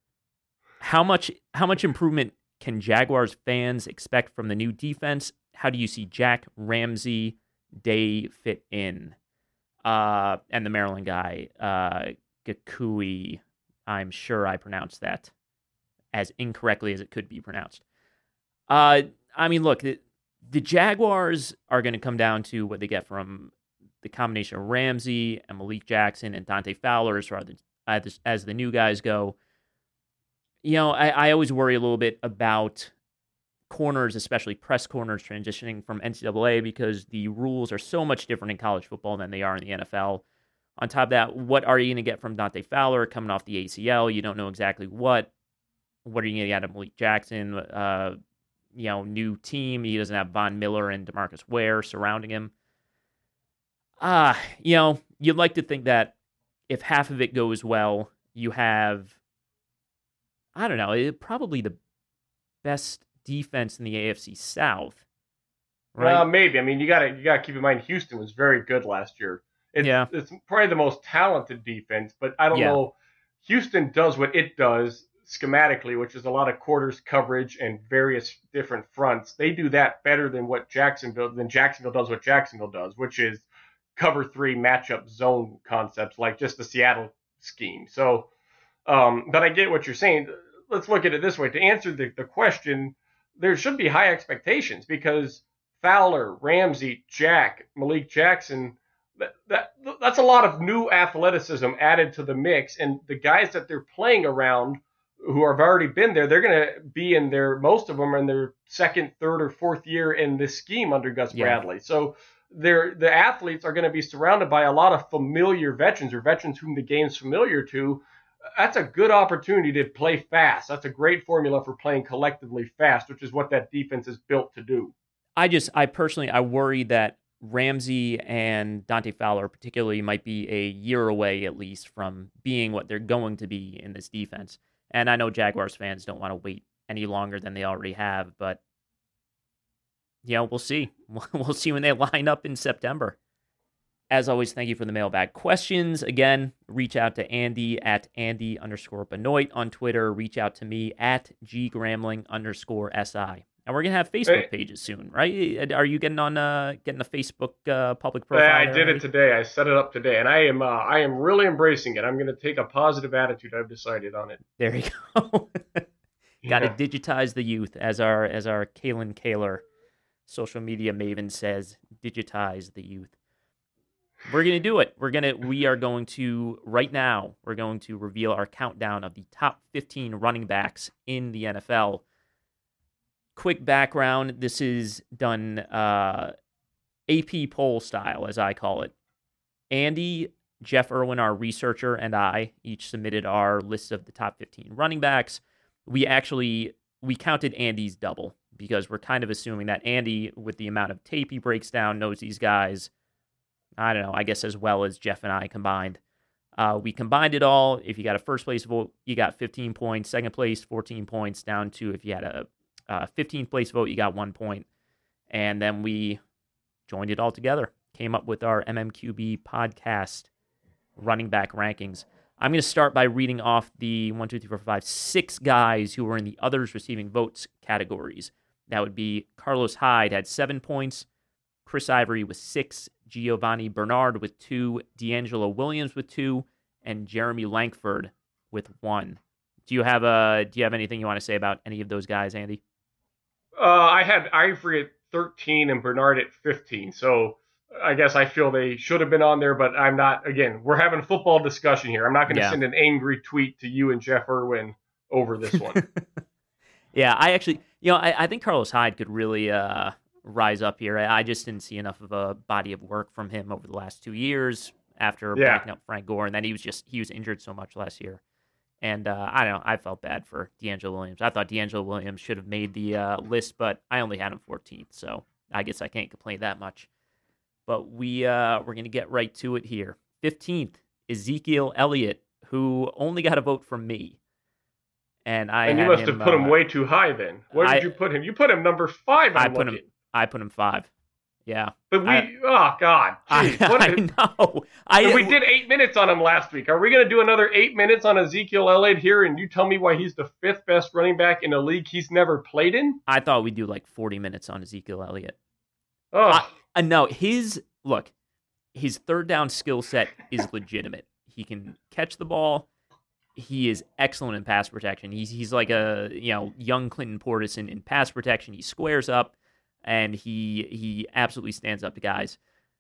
How much how much improvement can Jaguars fans expect from the new defense? How do you see Jack, Ramsey, they fit in. Uh, and the Maryland guy, uh, Gakui, I'm sure I pronounced that as incorrectly as it could be pronounced. Uh, I mean, look, the, the Jaguars are going to come down to what they get from the combination of Ramsey and Malik Jackson and Dante Fowler as, far as, as the new guys go. You know, I, I always worry a little bit about corners, especially press corners, transitioning from N C double A because the rules are so much different in college football than they are in the N F L. On top of that, what are you going to get from Dante Fowler coming off the A C L? You don't know exactly what. What are you going to get out of Malik Jackson? Uh, you know, new team. He doesn't have Von Miller and DeMarcus Ware surrounding him. Ah, uh, you know, you'd like to think that if half of it goes well, you have, I don't know, it, probably the best defense in the A F C South, right? Well, maybe. I mean, you got to you got to keep in mind Houston was very good last year. It's, yeah, it's probably the most talented defense, but I don't yeah. know. Houston does what it does schematically, which is a lot of quarters coverage and various different fronts. They do that better than what Jacksonville than Jacksonville does what Jacksonville does, which is cover three matchup zone concepts like just the Seattle scheme. So, um, but I get what you're saying. Let's look at it this way. To answer the, the question, there should be high expectations because Fowler, Ramsey, Jack, Malik Jackson, that, that that's a lot of new athleticism added to the mix. And the guys that they're playing around who have already been there, they're going to be in their, most of them are in their second, third, or fourth year in this scheme under Gus yeah. Bradley. So they're, the athletes are going to be surrounded by a lot of familiar veterans or veterans whom the game's familiar to. That's a good opportunity to play fast. That's a great formula for playing collectively fast, which is what that defense is built to do. I just, I personally, I worry that Ramsey and Dante Fowler particularly might be a year away at least from being what they're going to be in this defense. And I know Jaguars fans don't want to wait any longer than they already have, but you know, we'll see. We'll see when they line up in September. As always, thank you for the mailbag questions. Again, reach out to Andy at Andy underscore Benoit on Twitter. Reach out to me at Gramling underscore SI. And we're going to have Facebook hey. pages soon, right? Are you getting on uh, getting a Facebook uh, public profile? I did already? it today. I set it up today, and I am uh, I am really embracing it. I'm going to take a positive attitude. I've decided on it. There you go. Got to yeah. digitize the youth, as our as our Kalen Kaler, social media maven, says. Digitize the youth. We're going to do it. We're going to, we are going to, right now, we're going to reveal our countdown of the top fifteen running backs in the N F L. Quick background, this is done uh, A P poll style, as I call it. Andy, Jeff Irwin, our researcher, and I each submitted our list of the top fifteen running backs. We actually, we counted Andy's double because we're kind of assuming that Andy, with the amount of tape he breaks down, knows these guys, I don't know, I guess as well as Jeff and I combined. Uh, we combined it all. If you got a first place vote, you got fifteen points. Second place, fourteen points, down to if you had a uh, fifteenth place vote, you got one point. And then we joined it all together. Came up with our M M Q B podcast running back rankings. I'm going to start by reading off the one, two, three, four, five, six guys who were in the others receiving votes categories. That would be Carlos Hyde had seven points. Chris Ivory with six, Giovanni Bernard with two, D'Angelo Williams with two, and Jeremy Langford with one. Do you have a Do you have anything you want to say about any of those guys, Andy? Uh, I had Ivory at thirteen and Bernard at fifteen, so I guess I feel they should have been on there, but I'm not. Again, we're having a football discussion here. I'm not going to yeah. send an angry tweet to you and Jeff Irwin over this one. yeah, I actually, you know, I, I think Carlos Hyde could really uh, rise up here. I just didn't see enough of a body of work from him over the last two years after yeah. backing up Frank Gore, and then he was just he was injured so much last year. And uh, I don't know, I felt bad for D'Angelo Williams. I thought D'Angelo Williams should have made the uh, list, but I only had him fourteenth, so I guess I can't complain that much. But we, uh, we're going to get right to it here. fifteenth, Ezekiel Elliott, who only got a vote from me. And I And you had must him, have put uh, him way too high then. Where did I, you put him? You put him number five. I I'm put looking. him. I put him five. Yeah. But we, I, oh God, Jeez, I, what I is, know. I, we did eight minutes on him last week. Are we going to do another eight minutes on Ezekiel Elliott here? And you tell me why he's the fifth best running back in a league he's never played in? I thought we'd do like forty minutes on Ezekiel Elliott. Oh, I, Uh, no, his look, his third down skill set is legitimate. He can catch the ball. He is excellent in pass protection. He's he's like a you know young Clinton Portis in, in pass protection. He squares up, and he he absolutely stands up to guys.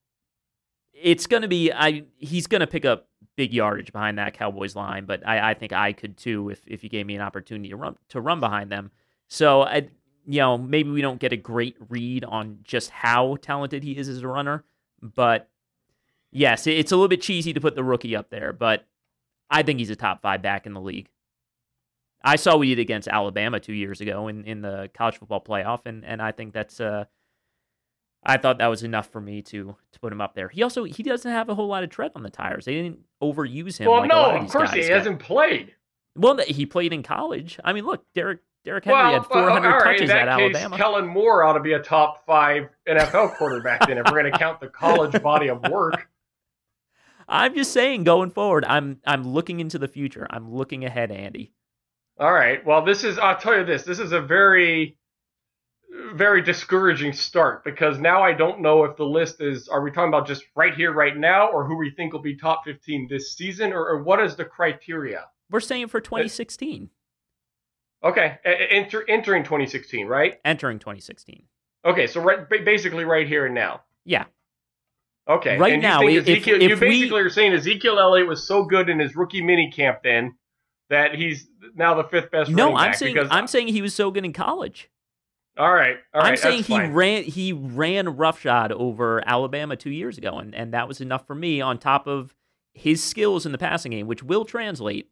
It's gonna be I. He's gonna pick up big yardage behind that Cowboys line, but I, I think I could too if if you gave me an opportunity to run to run behind them. So I, you know, maybe we don't get a great read on just how talented he is as a runner, but yes, it's a little bit cheesy to put the rookie up there, but I think he's a top five back in the league. I saw what he did against Alabama two years ago in, in the college football playoff, and, and I think that's uh, I thought that was enough for me to to put him up there. He also he doesn't have a whole lot of tread on the tires. They didn't overuse him. Well, like no, a lot of, of these course guys he got. hasn't played. Well, he played in college. I mean, look, Derek Derek Henry Well, had four hundred all right, touches in that at case, Alabama. Kellen Moore ought to be a top five N F L quarterback then, if we're going to count the college body of work. I'm just saying, going forward, I'm I'm looking into the future. I'm looking ahead, Andy. All right. Well, this is, I'll tell you this, this is a very, very discouraging start because now I don't know if the list is, are we talking about just right here, right now, or who we think will be top fifteen this season, or, or what is the criteria? We're saying for twenty sixteen. Okay. Enter, entering twenty sixteen, right? Entering twenty sixteen. Okay. So right, basically right here and now. Yeah. Okay. Right and you now, think if, Ezekiel, if you basically we, are saying Ezekiel Elliott was so good in his rookie mini camp then that he's now the fifth best no, running back. I'm saying because, I'm saying he was so good in college. All right, all right. I'm saying that's he fine. ran he ran roughshod over Alabama two years ago, and, and that was enough for me. On top of his skills in the passing game, which will translate.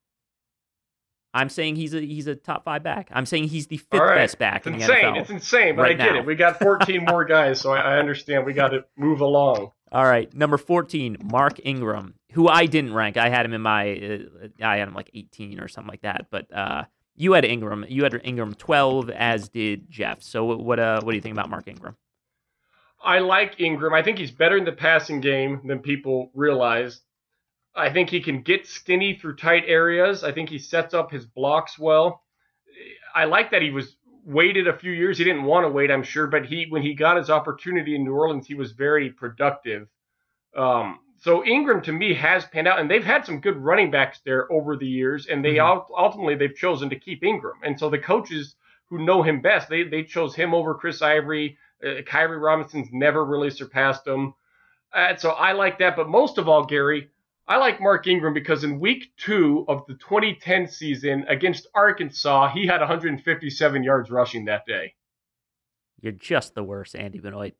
I'm saying he's a he's a top five back. I'm saying he's the fifth right. best back it's in the insane. N F L. It's insane, but right I get now. it. We got fourteen more guys, so I, I understand. We got to move along. All right, number fourteen, Mark Ingram, who I didn't rank. I had him in my, uh, I had him like eighteen or something like that. But uh, you had Ingram. You had Ingram twelve, as did Jeff. So what uh, what do you think about Mark Ingram? I like Ingram. I think he's better in the passing game than people realize. I think he can get skinny through tight areas. I think he sets up his blocks well. I like that he was waited a few years. He didn't want to wait, I'm sure, but he when he got his opportunity in New Orleans, he was very productive. Um, so Ingram, to me, has panned out, and they've had some good running backs there over the years, and they mm-hmm. ultimately they've chosen to keep Ingram. And so the coaches who know him best, they they chose him over Chris Ivory. Uh, Kyrie Robinson's never really surpassed him. Uh, so I like that. But most of all, Gary, I like Mark Ingram because in week two of the twenty ten season against Arkansas, he had one hundred fifty-seven yards rushing that day. You're just the worst, Andy Benoit.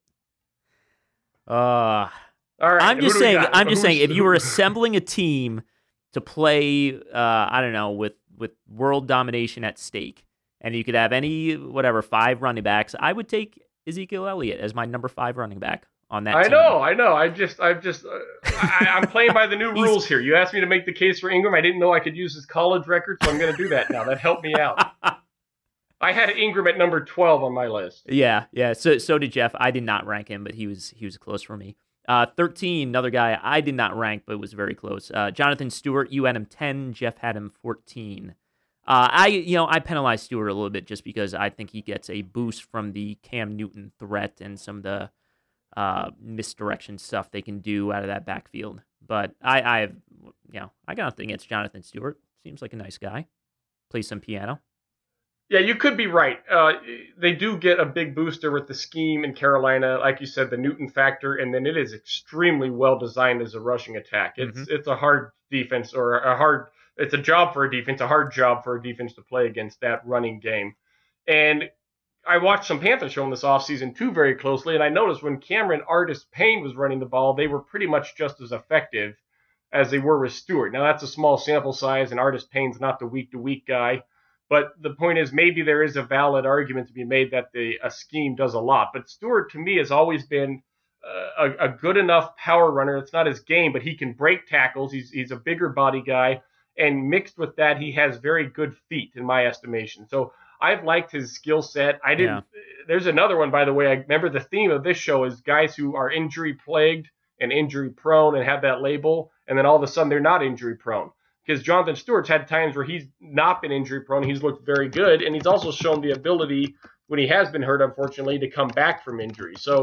Uh, All right, I'm just saying. I'm just Who's, saying. If you were assembling a team to play, uh, I don't know, with with world domination at stake, and you could have any whatever five running backs, I would take Ezekiel Elliott as my number five running back on that I team. know, I know. I just, I'm just, uh, I, I'm playing by the new rules here. You asked me to make the case for Ingram. I didn't know I could use his college record, so I'm going to do that now. That helped me out. I had Ingram at number twelve on my list. Yeah, yeah. So, so did Jeff. I did not rank him, but he was he was close for me. Uh, thirteen, another guy I did not rank, but was very close. Uh, Jonathan Stewart. You had him ten. Jeff had him fourteen. Uh, I, you know, I penalized Stewart a little bit just because I think he gets a boost from the Cam Newton threat and some of the uh, misdirection stuff they can do out of that backfield. But I, I have, you know, I got nothing against Jonathan Stewart. Seems like a nice guy. Plays some piano. Yeah, you could be right. Uh, they do get a big booster with the scheme in Carolina, like you said, the Newton factor, and then it is extremely well designed as a rushing attack. It's mm-hmm. it's a hard defense or a hard. It's a job for a defense, a hard job for a defense to play against that running game. And I watched some Panthers show in this offseason too very closely, and I noticed when Cameron Artis-Payne was running the ball, they were pretty much just as effective as they were with Stewart. Now, that's a small sample size, and Artis-Payne's not the week-to-week guy. But the point is, maybe there is a valid argument to be made that the a scheme does a lot. But Stewart, to me, has always been uh, a, a good enough power runner. It's not his game, but he can break tackles. He's he's a bigger body guy. And mixed with that, he has very good feet, in my estimation. So I've liked his skill set. I didn't. Yeah. There's another one, by the way. I remember the theme of this show is guys who are injury plagued and injury prone and have that label, and then all of a sudden they're not injury prone. Because Jonathan Stewart's had times where he's not been injury prone. He's looked very good, and he's also shown the ability when he has been hurt, unfortunately, to come back from injury. So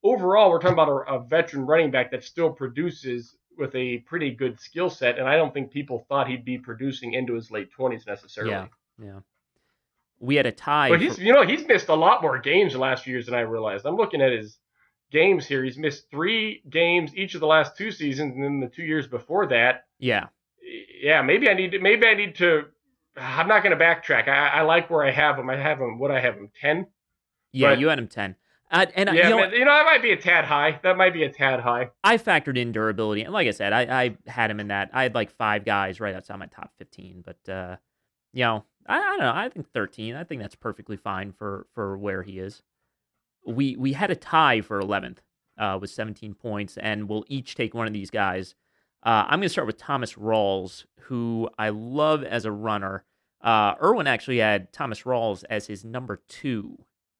overall, we're talking about a, a veteran running back that still produces with a pretty good skill set, and I don't think people thought he'd be producing into his late twenties necessarily. Yeah, yeah. We had a tie. But he's, for... you know, he's missed a lot more games the last few years than I realized. I'm looking at his games here. He's missed three games each of the last two seasons, and then the two years before that. Yeah. Yeah, maybe I need to, maybe I need to, I'm not going to backtrack. I, I like where I have him. I have him, what I have him, ten? Yeah, but, you had him ten. Uh, and yeah, you know, man, you know, that might be a tad high. That might be a tad high. I factored in durability. And like I said, I, I had him in that. I had like five guys right outside my top fifteen. But, uh, you know, I, I don't know. I think thirteen. I think that's perfectly fine for, for where he is. We we had a tie for eleventh uh, with seventeen points, and we'll each take one of these guys. Uh, I'm going to start with Thomas Rawls, who I love as a runner. Uh, Erwin actually had Thomas Rawls as his number two.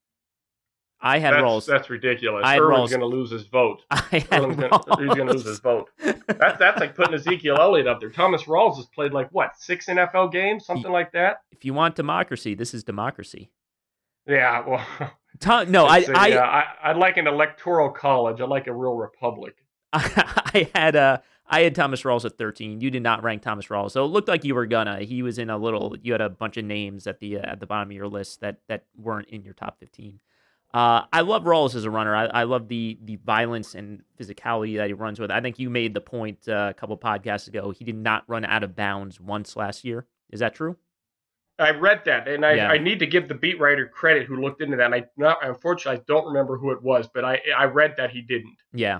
I had that's, Rawls. That's ridiculous. I Erwin's going to lose his vote. I had Erwin's Rawls. Gonna, he's going to lose his vote. That's that's like putting Ezekiel Elliott up there. Thomas Rawls has played like, what, six N F L games? Something like that? If you want democracy, this is democracy. Yeah, well... Tom, no, I, a, I, uh, I, I'd like an electoral college. I'd like a real republic. I, I had uh, I had Thomas Rawls at thirteen. You did not rank Thomas Rawls, so it looked like you were gonna. He was in a little. You had a bunch of names at the uh, at the bottom of your list that that weren't in your top fifteen. Uh, I love Rawls as a runner. I, I love the the violence and physicality that he runs with. I think you made the point uh, a couple podcasts ago. He did not run out of bounds once last year. Is that true? I read that, and I, yeah. I need to give the beat writer credit who looked into that. And I not unfortunately I don't remember who it was, but I I read that he didn't. Yeah,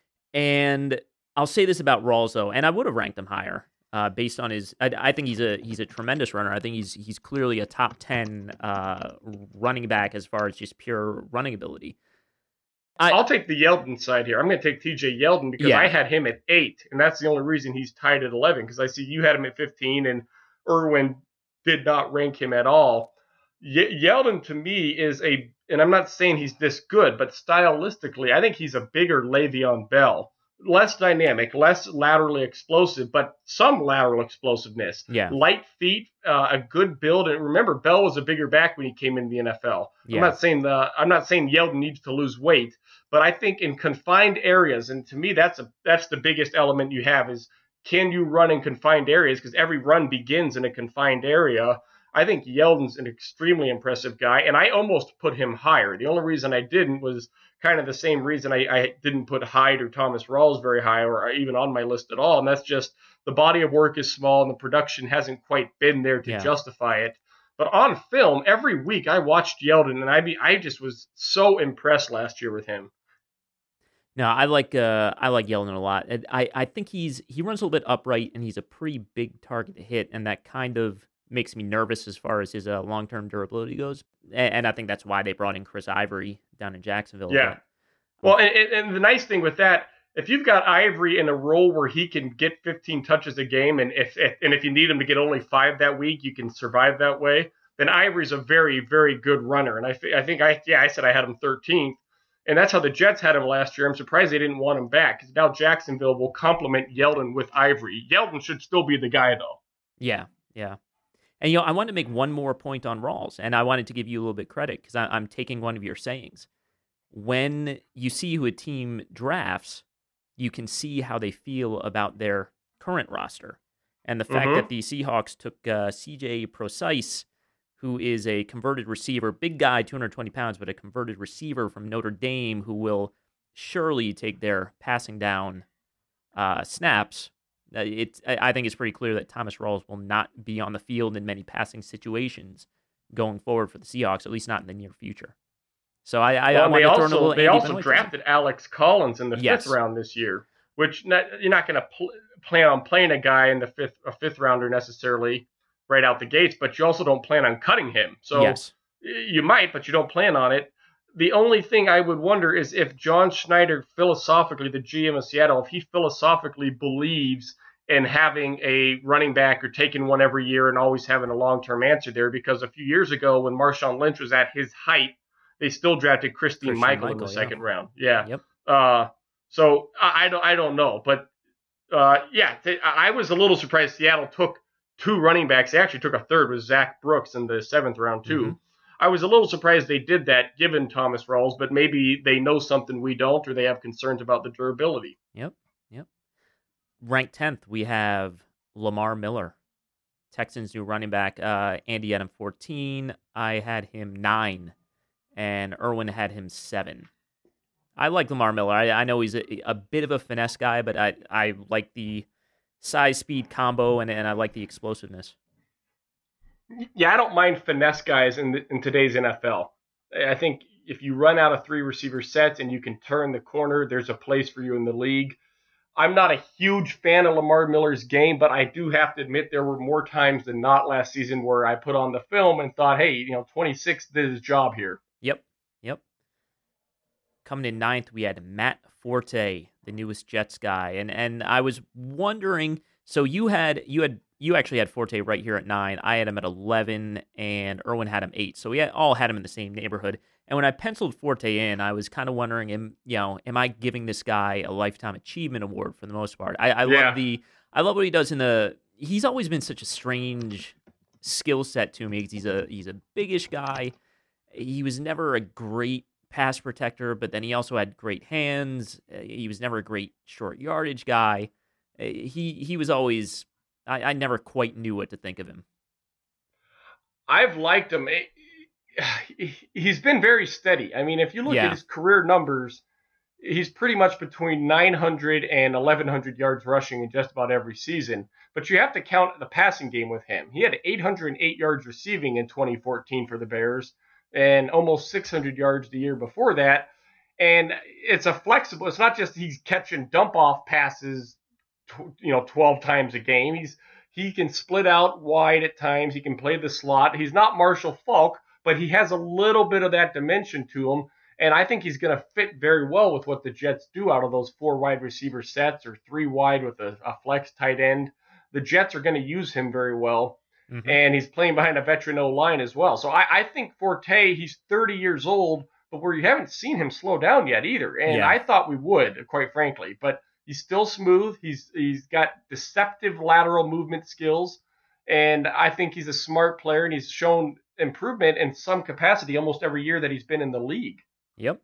and I'll say this about Rawls though, and I would have ranked him higher uh, based on his. I, I think he's a he's a tremendous runner. I think he's he's clearly a top ten uh, running back as far as just pure running ability. I, I'll take the Yeldon side here. I'm going to take T J Yeldon because yeah. I had him at eight, and that's the only reason he's tied at eleven. Because I see you had him at fifteen, and Erwin did not rank him at all. Ye- Yeldon to me is a, and I'm not saying he's this good, but stylistically, I think he's a bigger Le'Veon Bell. Less dynamic, less laterally explosive, but some lateral explosiveness. Yeah. Light feet, uh, a good build. And remember, Bell was a bigger back when he came into the N F L. Yeah. I'm not saying the, I'm not saying Yeldon needs to lose weight, but I think in confined areas, and to me, that's a that's the biggest element you have is, can you run in confined areas? Because every run begins in a confined area. I think Yeldon's an extremely impressive guy, and I almost put him higher. The only reason I didn't was kind of the same reason I, I didn't put Hyde or Thomas Rawls very high or even on my list at all, and that's just the body of work is small and the production hasn't quite been there to yeah. justify it. But on film, every week I watched Yeldon, and I be I just was so impressed last year with him. No, I like uh, I like Yeldon a lot. I, I think he's he runs a little bit upright, and he's a pretty big target to hit, and that kind of makes me nervous as far as his uh, long-term durability goes. And, and I think that's why they brought in Chris Ivory down in Jacksonville. Yeah. But, well, and, and the nice thing with that, if you've got Ivory in a role where he can get fifteen touches a game, and if, if and if you need him to get only five that week, you can survive that way, then Ivory's a very, very good runner. And I, I think I yeah I said I had him thirteenth. And that's how the Jets had him last year. I'm surprised they didn't want him back because now Jacksonville will complement Yeldon with Ivory. Yeldon should still be the guy, though. Yeah, yeah. And, you know, I wanted to make one more point on Rawls, and I wanted to give you a little bit of credit because I'm taking one of your sayings. When you see who a team drafts, you can see how they feel about their current roster. And the fact mm-hmm. that the Seahawks took uh, C J Prosise, who is a converted receiver, big guy, two hundred twenty pounds, but a converted receiver from Notre Dame who will surely take their passing down uh, snaps. Uh, it, I think it's pretty clear that Thomas Rawls will not be on the field in many passing situations going forward for the Seahawks, at least not in the near future. So I, I, well, I want they to throw also, in a little They Andy also Benoit drafted there. Alex Collins in the yes. fifth round this year, which not, you're not going to pl- plan on playing a guy in the fifth, a fifth rounder necessarily right out the gates, but you also don't plan on cutting him. So yes. you might, but you don't plan on it. The only thing I would wonder is if John Schneider philosophically, the G M of Seattle, if he philosophically believes in having a running back or taking one every year and always having a long-term answer there, because a few years ago when Marshawn Lynch was at his height, they still drafted Christine, Christine Michael, Michael in the second yeah. round. Yeah. Yep. Uh, so I, I don't I don't know, but uh, yeah, th- I was a little surprised Seattle took two running backs. They actually took a third with Zach Brooks in the seventh round too. I was a little surprised they did that given Thomas Rawls, but maybe they know something we don't, or they have concerns about the durability. Yep, yep. Ranked tenth, we have Lamar Miller, Texans' new running back. Uh, Andy had him fourteen. I had him nine, and Erwin had him seven. I like Lamar Miller. I, I know he's a, a bit of a finesse guy, but I, I like the size-speed combo, and, and I like the explosiveness. Yeah, I don't mind finesse guys in the, in today's N F L. I think if you run out of three receiver sets and you can turn the corner, there's a place for you in the league. I'm not a huge fan of Lamar Miller's game, but I do have to admit there were more times than not last season where I put on the film and thought, hey, you know, twenty-six did his job here. Yep, yep. Coming in ninth, we had Matt Forte, the newest Jets guy, and and I was wondering. So you had you had you actually had Forte right here at nine. I had him at eleven, and Erwin had him eight. So we had, all had him in the same neighborhood. And when I penciled Forte in, I was kind of wondering, am you know, am I giving this guy a lifetime achievement award for the most part? I, I Yeah. love the I love what he does in the. He's always been such a strange skill set to me because he's a he's a biggish guy. He was never a great pass protector, but then he also had great hands. Uh, he was never a great short yardage guy. Uh, he he was always. I, I never quite knew what to think of him. I've liked him. He's been very steady. I mean, if you look Yeah. at his career numbers, he's pretty much between nine hundred and eleven hundred yards rushing in just about every season. But you have to count the passing game with him. He had eight hundred eight yards receiving in twenty fourteen for the Bears and almost six hundred yards the year before that. And it's a flexible, it's not just he's catching dump off passes, you know, twelve times a game. He's, he can split out wide at times. He can play the slot. He's not Marshall Faulk, but he has a little bit of that dimension to him. And I think he's going to fit very well with what the Jets do out of those four wide receiver sets or three wide with a, a flex tight end. The Jets are going to use him very well. Mm-hmm. And he's playing behind a veteran O-line as well. So I, I think Forte, he's thirty years old, but where you haven't seen him slow down yet either. And Yeah. I thought we would, quite frankly. But he's still smooth. He's He's got deceptive lateral movement skills. And I think he's a smart player, and he's shown improvement in some capacity almost every year that he's been in the league. Yep.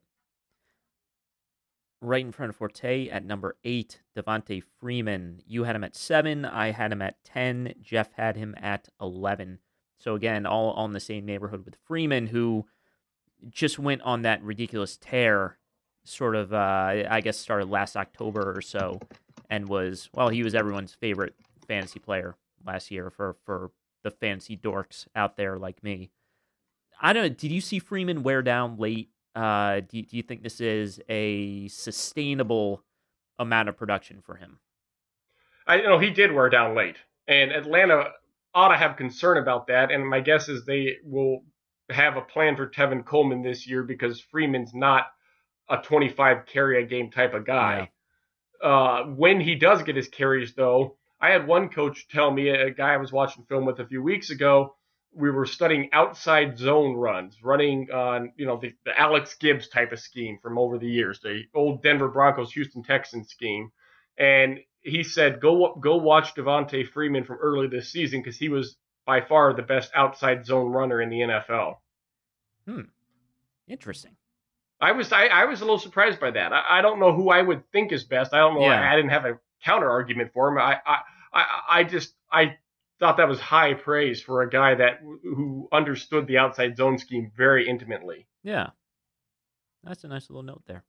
Right in front of Forte at number eight, Devontae Freeman. You had him at seven. I had him at ten. Jeff had him at eleven. So again, all, all in the same neighborhood with Freeman, who just went on that ridiculous tear, sort of, uh, I guess, started last October or so, and was, well, he was everyone's favorite fantasy player last year for, for the fantasy dorks out there like me. I don't know, did you see Freeman wear down late? Uh, do, do you think this is a sustainable amount of production for him? I you know he did wear down late, and Atlanta ought to have concern about that. And my guess is they will have a plan for Tevin Coleman this year because Freeman's not a twenty-five carry a game type of guy. Yeah. Uh, when he does get his carries, though, I had one coach tell me, a guy I was watching film with a few weeks ago, we were studying outside zone runs, running on, you know, the, the Alex Gibbs type of scheme from over the years, the old Denver Broncos, Houston Texans scheme. And he said, go go watch Devontae Freeman from early this season because he was by far the best outside zone runner in the N F L. Hmm. Interesting. I was I, I was a little surprised by that. I, I don't know who I would think is best. I don't know. Yeah. I, I didn't have a counter argument for him. I I I, I just I. thought that was high praise for a guy that who understood the outside zone scheme very intimately. Yeah. That's a nice little note there.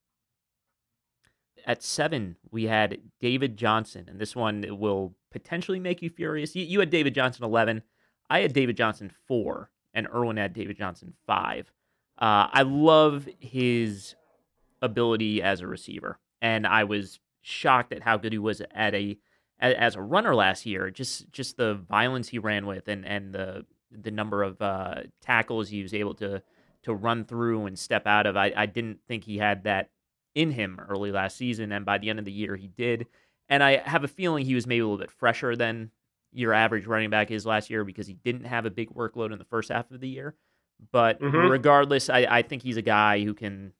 At seven, we had David Johnson, and this one will potentially make you furious. You, you had David Johnson eleven. I had David Johnson four, and Erwin had David Johnson five. Uh, I love his ability as a receiver, and I was shocked at how good he was at a as a runner last year. Just just the violence he ran with, and, and the the number of uh, tackles he was able to to run through and step out of. I, I didn't think he had that in him early last season, and by the end of the year he did. And I have a feeling he was maybe a little bit fresher than your average running back is last year because he didn't have a big workload in the first half of the year. But mm-hmm. regardless, I, I think he's a guy who can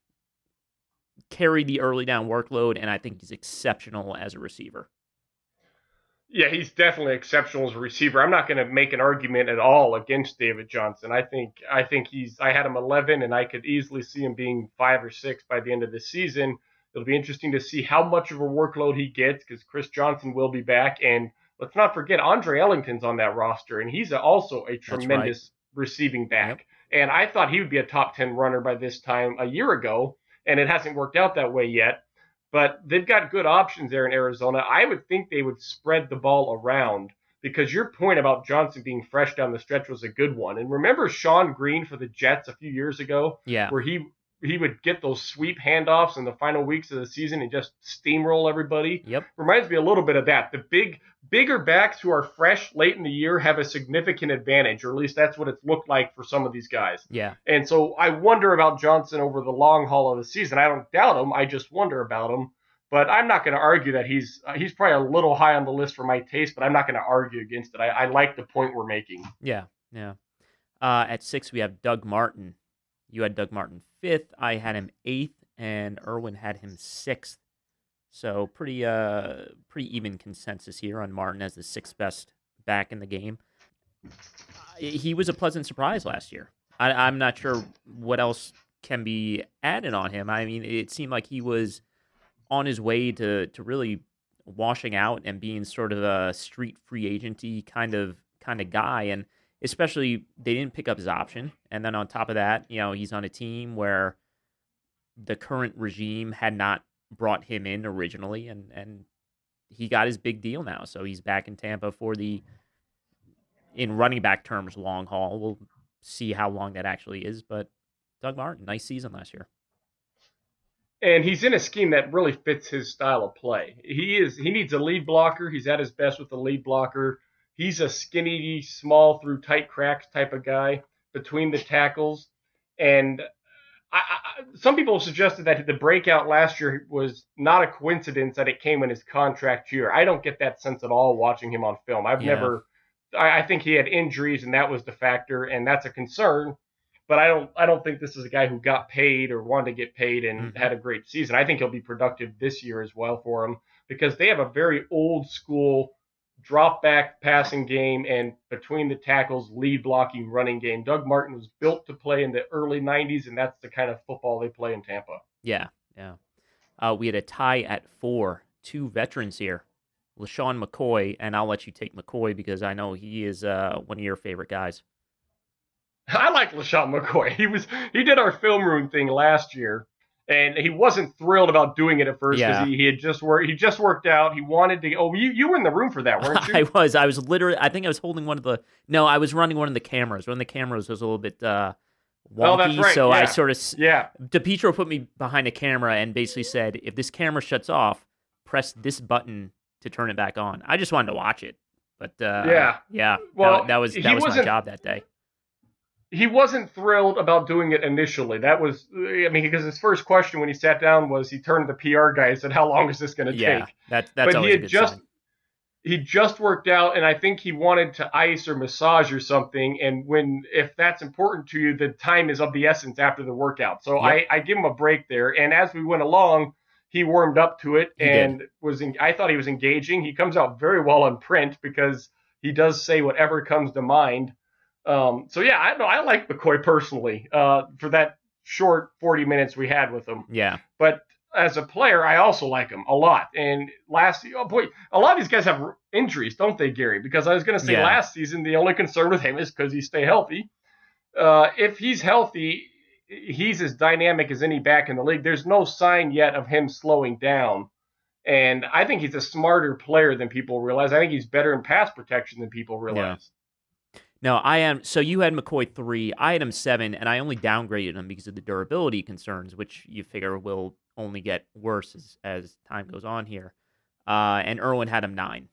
carry the early down workload, and I think he's exceptional as a receiver. Yeah, he's definitely exceptional as a receiver. I'm not going to make an argument at all against David Johnson. I think I think he's. I had him eleven, and I could easily see him being five or six by the end of the season. It'll be interesting to see how much of a workload he gets because Chris Johnson will be back, and let's not forget Andre Ellington's on that roster, and he's a, also a tremendous right. receiving back. Yep. And I thought he would be a top ten runner by this time a year ago, and it hasn't worked out that way yet. But they've got good options there in Arizona. I would think they would spread the ball around because your point about Johnson being fresh down the stretch was a good one. And remember Sean Green for the Jets a few years ago? Yeah. Where he he would get those sweep handoffs in the final weeks of the season and just steamroll everybody. Yep. Reminds me a little bit of that. The big, bigger backs who are fresh late in the year have a significant advantage, or at least that's what it's looked like for some of these guys. Yeah. And so I wonder about Johnson over the long haul of the season. I don't doubt him. I just wonder about him. But I'm not going to argue that he's uh, he's probably a little high on the list for my taste, but I'm not going to argue against it. I, I like the point we're making. Yeah, yeah. Uh, at six, we have Doug Martin. You had Doug Martin fifth. I had him eighth, and Irwin had him sixth. So pretty uh pretty even consensus here on Martin as the sixth best back in the game. He was a pleasant surprise last year. I, I'm not sure what else can be added on him. I mean, it seemed like he was on his way to to really washing out and being sort of a street free agenty kind of kind of guy, and especially they didn't pick up his option. And then on top of that, you know, he's on a team where the current regime had not brought him in originally, and and he got his big deal now. So he's back in Tampa for the, in running back terms, long haul. We'll see how long that actually is, but Doug Martin, nice season last year. And he's in a scheme that really fits his style of play. He is he needs a lead blocker. He's at his best with the lead blocker. He's a skinny, small through tight cracks type of guy between the tackles. And I, I, some people have suggested that the breakout last year was not a coincidence that it came in his contract year. I don't get that sense at all watching him on film. I've yeah. never I, I think he had injuries, and that was the factor, and that's a concern. But I don't I don't think this is a guy who got paid or wanted to get paid and mm-hmm. had a great season. I think he'll be productive this year as well for him because they have a very old school drop back passing game and between the tackles lead blocking running game. Doug Martin was built to play in the early nineties, and that's the kind of football they play in Tampa. Yeah, yeah. Uh, we had a tie at four, two veterans here. LeSean McCoy, and I'll let you take McCoy because I know he is uh, one of your favorite guys. I like LeSean McCoy. He was he did our film room thing last year, and he wasn't thrilled about doing it at first because yeah. he, he had just worked he just worked out. He wanted to. Oh, you you were in the room for that, weren't you? I was. I was literally. I think I was holding one of the. No, I was running one of the cameras. One of the cameras was a little bit uh, wonky, oh, that's right. so yeah. I sort of. Yeah. DePietro put me behind a camera and basically said, "If this camera shuts off, press this button to turn it back on." I just wanted to watch it, but uh, yeah, yeah. Well, that, that was that was my job that day. He wasn't thrilled about doing it initially. That was, I mean, because his first question when he sat down was, he turned to the P R guy and said, "How long is this going to yeah, take?" That, that's but always he had a good just sign. he just worked out, and I think he wanted to ice or massage or something. And when if that's important to you, the time is of the essence after the workout. So yep. I, I give him a break there. And as we went along, he warmed up to it he and did. was. In, I thought he was engaging. He comes out very well on print because he does say whatever comes to mind. Um, so yeah, I know I like McCoy personally uh, for that short forty minutes we had with him. Yeah. But as a player, I also like him a lot. And last, oh boy, a lot of these guys have injuries, don't they, Gary? Because I was going to say yeah. last season the only concern with him is because he stay healthy. Uh, if he's healthy, he's as dynamic as any back in the league. There's no sign yet of him slowing down. And I think he's a smarter player than people realize. I think he's better in pass protection than people realize. Yeah. No, I am. So you had McCoy three, I had him seven, and I only downgraded him because of the durability concerns, which you figure will only get worse as, as time goes on here. Uh, and Irwin had him nine.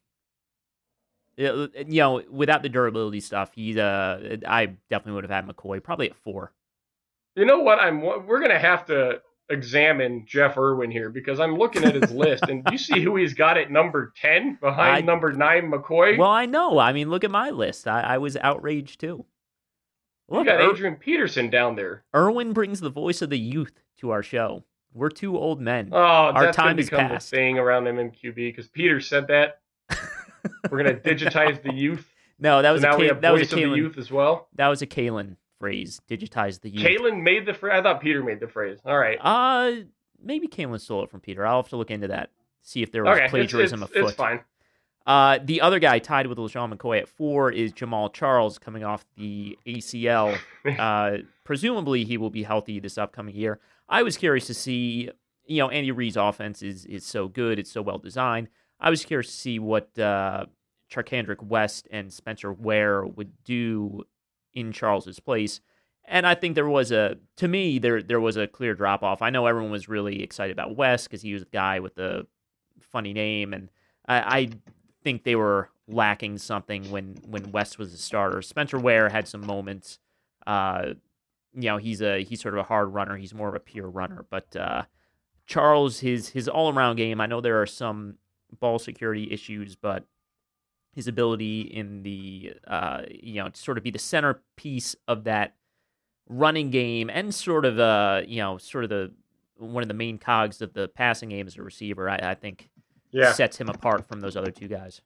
It, you know, without the durability stuff, he's. Uh, I definitely would have had McCoy probably at four. You know what? I'm. We're gonna have to examine Jeff Irwin here because I'm looking at his list, and you see who he's got at number ten behind I, number nine McCoy. Well, I know. I mean, look at my list. I, I was outraged too. Look, you got Ir- Adrian Peterson down there. Irwin brings the voice of the youth to our show. We're two old men. Oh, our that's time gonna is become past. the thing around M M Q B because Peter said that. We're gonna digitize the youth. No, that So was a now we Ka- have that was a voice of the Kalen. youth as well. That was a Kalen phrase. Digitize the youth. Kalen made the phrase. I thought Peter made the phrase. All right. Uh, maybe Kalen stole it from Peter. I'll have to look into that. See if there was Okay, plagiarism it's, it's, afoot. it's fine. Uh, the other guy tied with LeSean McCoy at four is Jamal Charles, coming off the A C L. uh, presumably, he will be healthy this upcoming year. I was curious to see, you know, Andy Reid's offense is is so good, it's so well designed. I was curious to see what uh, Charcandrick West and Spencer Ware would do in Charles's place. And I think there was a, to me, there there was a clear drop off. I know everyone was really excited about West because he was the guy with the funny name, and I. I think they were lacking something when, when West was a starter. Spencer Ware had some moments. Uh, you know, he's a he's sort of a hard runner. He's more of a pure runner. But uh, Charles, his his all around game. I know there are some ball security issues, but his ability in the uh, you know to sort of be the centerpiece of that running game and sort of uh you know sort of the one of the main cogs of the passing game as a receiver. I, I think. Yeah. Sets him apart from those other two guys.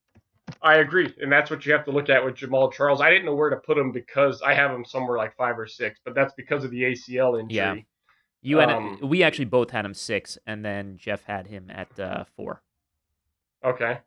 I agree, and that's what you have to look at with Jamal Charles. I didn't know where to put him because I have him somewhere like five or six, but that's because of the A C L injury. Yeah, you had um, we actually both had him six, and then Jeff had him at uh, four. Okay,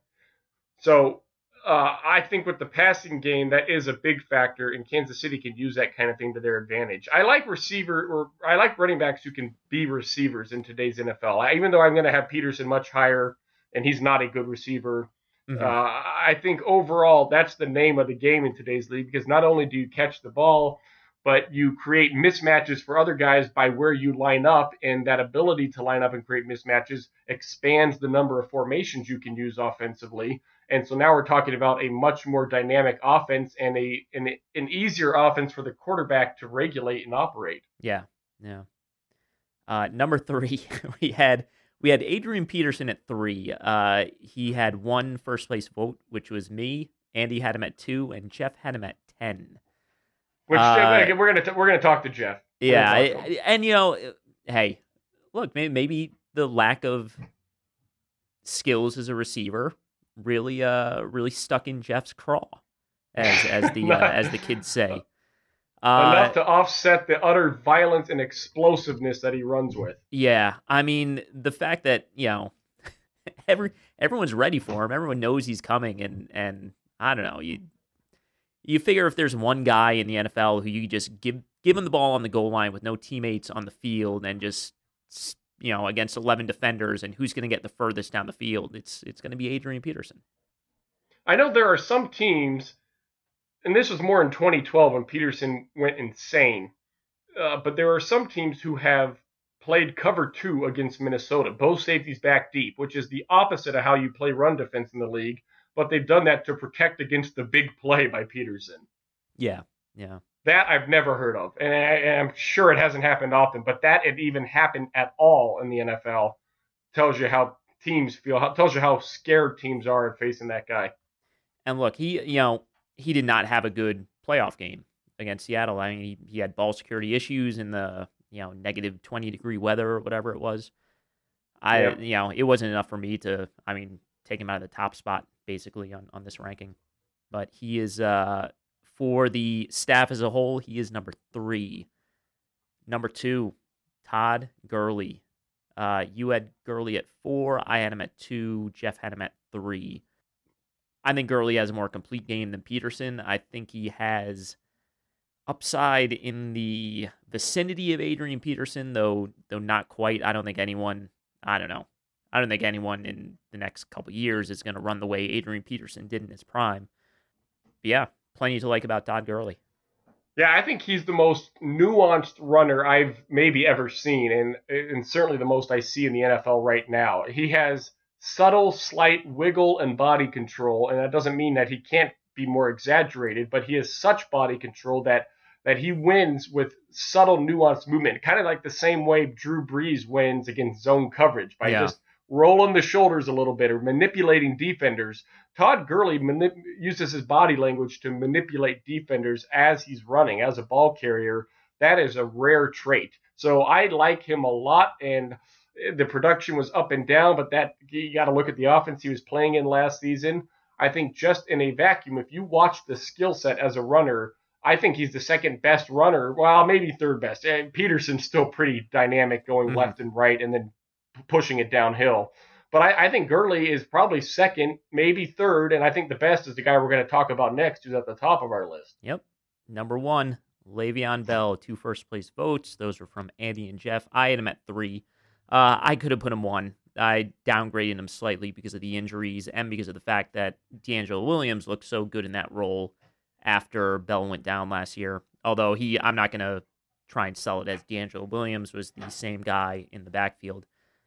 so uh, I think with the passing game, that is a big factor, and Kansas City can use that kind of thing to their advantage. I like receiver, or I like running backs who can be receivers in today's N F L. I, even though I'm going to have Peterson much higher. And he's not a good receiver. Mm-hmm. Uh, I think overall that's the name of the game in today's league because not only do you catch the ball, but you create mismatches for other guys by where you line up, and that ability to line up and create mismatches expands the number of formations you can use offensively. And so now we're talking about a much more dynamic offense and a an, an easier offense for the quarterback to regulate and operate. Yeah, yeah. Uh, number three, we had... We had Adrian Peterson at three. Uh, he had one first place vote, which was me. Andy had him at two, and Jeff had him at ten. Which uh, we're gonna we're gonna talk to Jeff. We're yeah, to I, and you know, hey, look, maybe, maybe the lack of skills as a receiver really, uh, really stuck in Jeff's craw, as as the uh, as the kids say. Uh, Enough to offset the utter violence and explosiveness that he runs with. Yeah, I mean, the fact that, you know, every everyone's ready for him. Everyone knows he's coming, and, and I don't know. You you figure if there's one guy in the N F L who you just give give him the ball on the goal line with no teammates on the field and just, you know, against eleven defenders, and who's going to get the furthest down the field, it's it's going to be Adrian Peterson. I know there are some teams... And this was more in twenty twelve when Peterson went insane. Uh, but there are some teams who have played cover two against Minnesota, both safeties back deep, which is the opposite of how you play run defense in the league. But they've done that to protect against the big play by Peterson. Yeah, yeah. That I've never heard of. And, I, and I'm sure it hasn't happened often. But that it even happened at all in the N F L tells you how teams feel, how, tells you how scared teams are at facing that guy. And look, he, you know, he did not have a good playoff game against Seattle. I mean, he, he had ball security issues in the, you know, negative twenty degree weather or whatever it was. I, yeah. you know, it wasn't enough for me to, I mean, take him out of the top spot basically on, on this ranking. But he is, uh, for the staff as a whole, he is number three. Number two, Todd Gurley. Uh, you had Gurley at four. I had him at two. Jeff had him at three. I think Gurley has a more complete game than Peterson. I think he has upside in the vicinity of Adrian Peterson, though though not quite. I don't think anyone, I don't know, I don't think anyone in the next couple of years is going to run the way Adrian Peterson did in his prime. But yeah, plenty to like about Todd Gurley. Yeah, I think he's the most nuanced runner I've maybe ever seen, and and certainly the most I see in the N F L right now. He has subtle, slight wiggle and body control, and that doesn't mean that he can't be more exaggerated, but he has such body control that that he wins with subtle, nuanced movement, kind of like the same way Drew Brees wins against zone coverage by yeah. just rolling the shoulders a little bit or manipulating defenders. Todd Gurley manip- uses his body language to manipulate defenders as he's running, as a ball carrier. That is a rare trait. So I like him a lot, and the production was up and down, but that you got to look at the offense he was playing in last season. I think just in a vacuum, if you watch the skill set as a runner, I think he's the second best runner. Well, maybe third best. And Peterson's still pretty dynamic going mm-hmm. left and right and then pushing it downhill. But I, I think Gurley is probably second, maybe third, and I think the best is the guy we're going to talk about next, who's at the top of our list. Yep. Number one, Le'Veon Bell, two first-place votes. Those were from Andy and Jeff. I had him at three. Uh, I could have put him one. I downgraded him slightly because of the injuries and because of the fact that DeAngelo Williams looked so good in that role after Bell went down last year. Although he, I'm not going to try and sell it as DeAngelo Williams was the same guy in the backfield.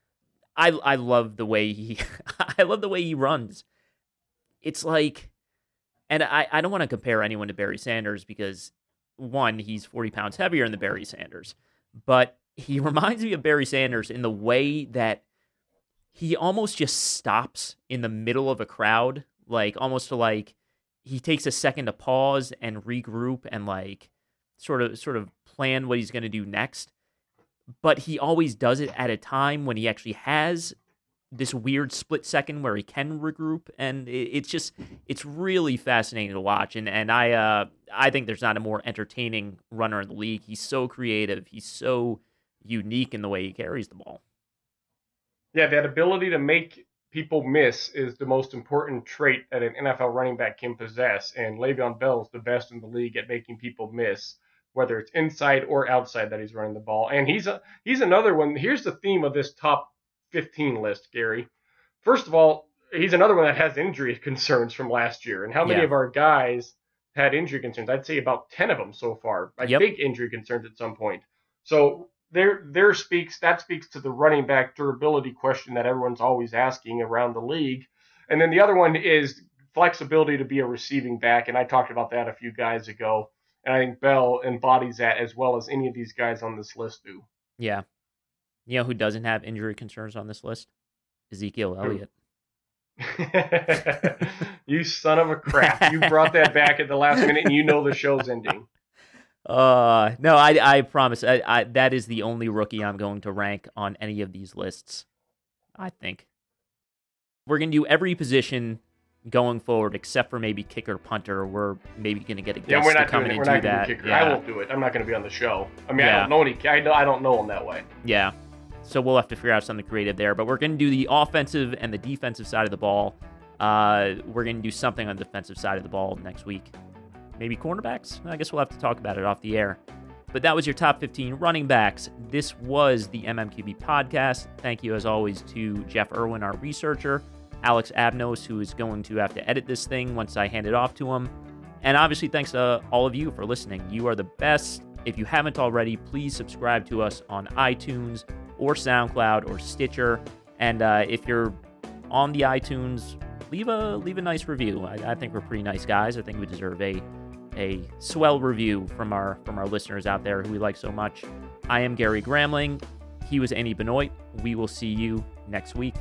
I I love the way he I love the way he runs. It's like, and I, I don't want to compare anyone to Barry Sanders because, one, he's forty pounds heavier than Barry Sanders, but he reminds me of Barry Sanders in the way that he almost just stops in the middle of a crowd, like almost to like he takes a second to pause and regroup and like sort of sort of plan what he's going to do next. But he always does it at a time when he actually has this weird split second where he can regroup, and it's just it's really fascinating to watch. And and I uh, I think there's not a more entertaining runner in the league. He's so creative. He's so unique in the way he carries the ball. Yeah, that ability to make people miss is the most important trait that an N F L running back can possess, and Le'Veon Bell is the best in the league at making people miss, whether it's inside or outside that he's running the ball. And he's a, he's another one. Here's the theme of this top fifteen list, Gary. First of all, he's another one that has injury concerns from last year. And how many yeah. of our guys had injury concerns? I'd say about ten of them so far. I yep. think injury concerns at some point. So there, there speaks that speaks to the running back durability question that everyone's always asking around the league. And then the other one is flexibility to be a receiving back. And I talked about that a few guys ago. And I think Bell embodies that as well as any of these guys on this list do. Yeah. You know who doesn't have injury concerns on this list? Ezekiel Elliott. You son of a crap. You brought that back at the last minute and you know the show's ending. Uh, no, I I promise. I, I that is the only rookie I'm going to rank on any of these lists, I think. We're going to do every position going forward, except for maybe kicker, punter. We're maybe going to get a guest yeah, we're not to come doing in it. and We're do not that. Kicker. Yeah. I won't do it. I'm not going to be on the show. I mean, yeah. I don't know any. I know I don't know him that way. Yeah, so we'll have to figure out something creative there. But we're going to do the offensive and the defensive side of the ball. Uh, we're going to do something on the defensive side of the ball next week. Maybe cornerbacks? I guess we'll have to talk about it off the air. But that was your top fifteen running backs. This was the M M Q B podcast. Thank you, as always, to Jeff Irwin, our researcher, Alex Abnos, who is going to have to edit this thing once I hand it off to him. And obviously, thanks to all of you for listening. You are the best. If you haven't already, please subscribe to us on iTunes or SoundCloud or Stitcher. And uh, if you're on the iTunes, leave a leave a nice review. I, I think we're pretty nice guys. I think we deserve a a swell review from our from our listeners out there who we like so much. I am Gary Gramling. He was Andy Benoit. We will see you next week.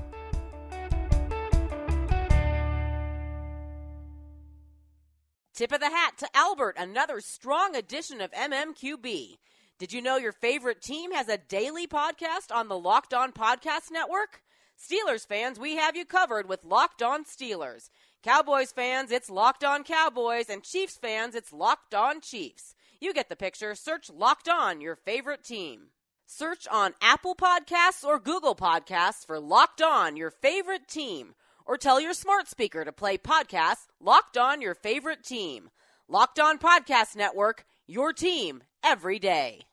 Tip of the hat to Albert, another strong edition of M M Q B. Did you know your favorite team has a daily podcast on the Locked On Podcast Network? Steelers fans, we have you covered with Locked On Steelers. Cowboys fans, it's Locked On Cowboys, and Chiefs fans, it's Locked On Chiefs. You get the picture. Search Locked On, your favorite team. Search on Apple Podcasts or Google Podcasts for Locked On, your favorite team. Or tell your smart speaker to play podcasts Locked On, your favorite team. Locked On Podcast Network, your team every day.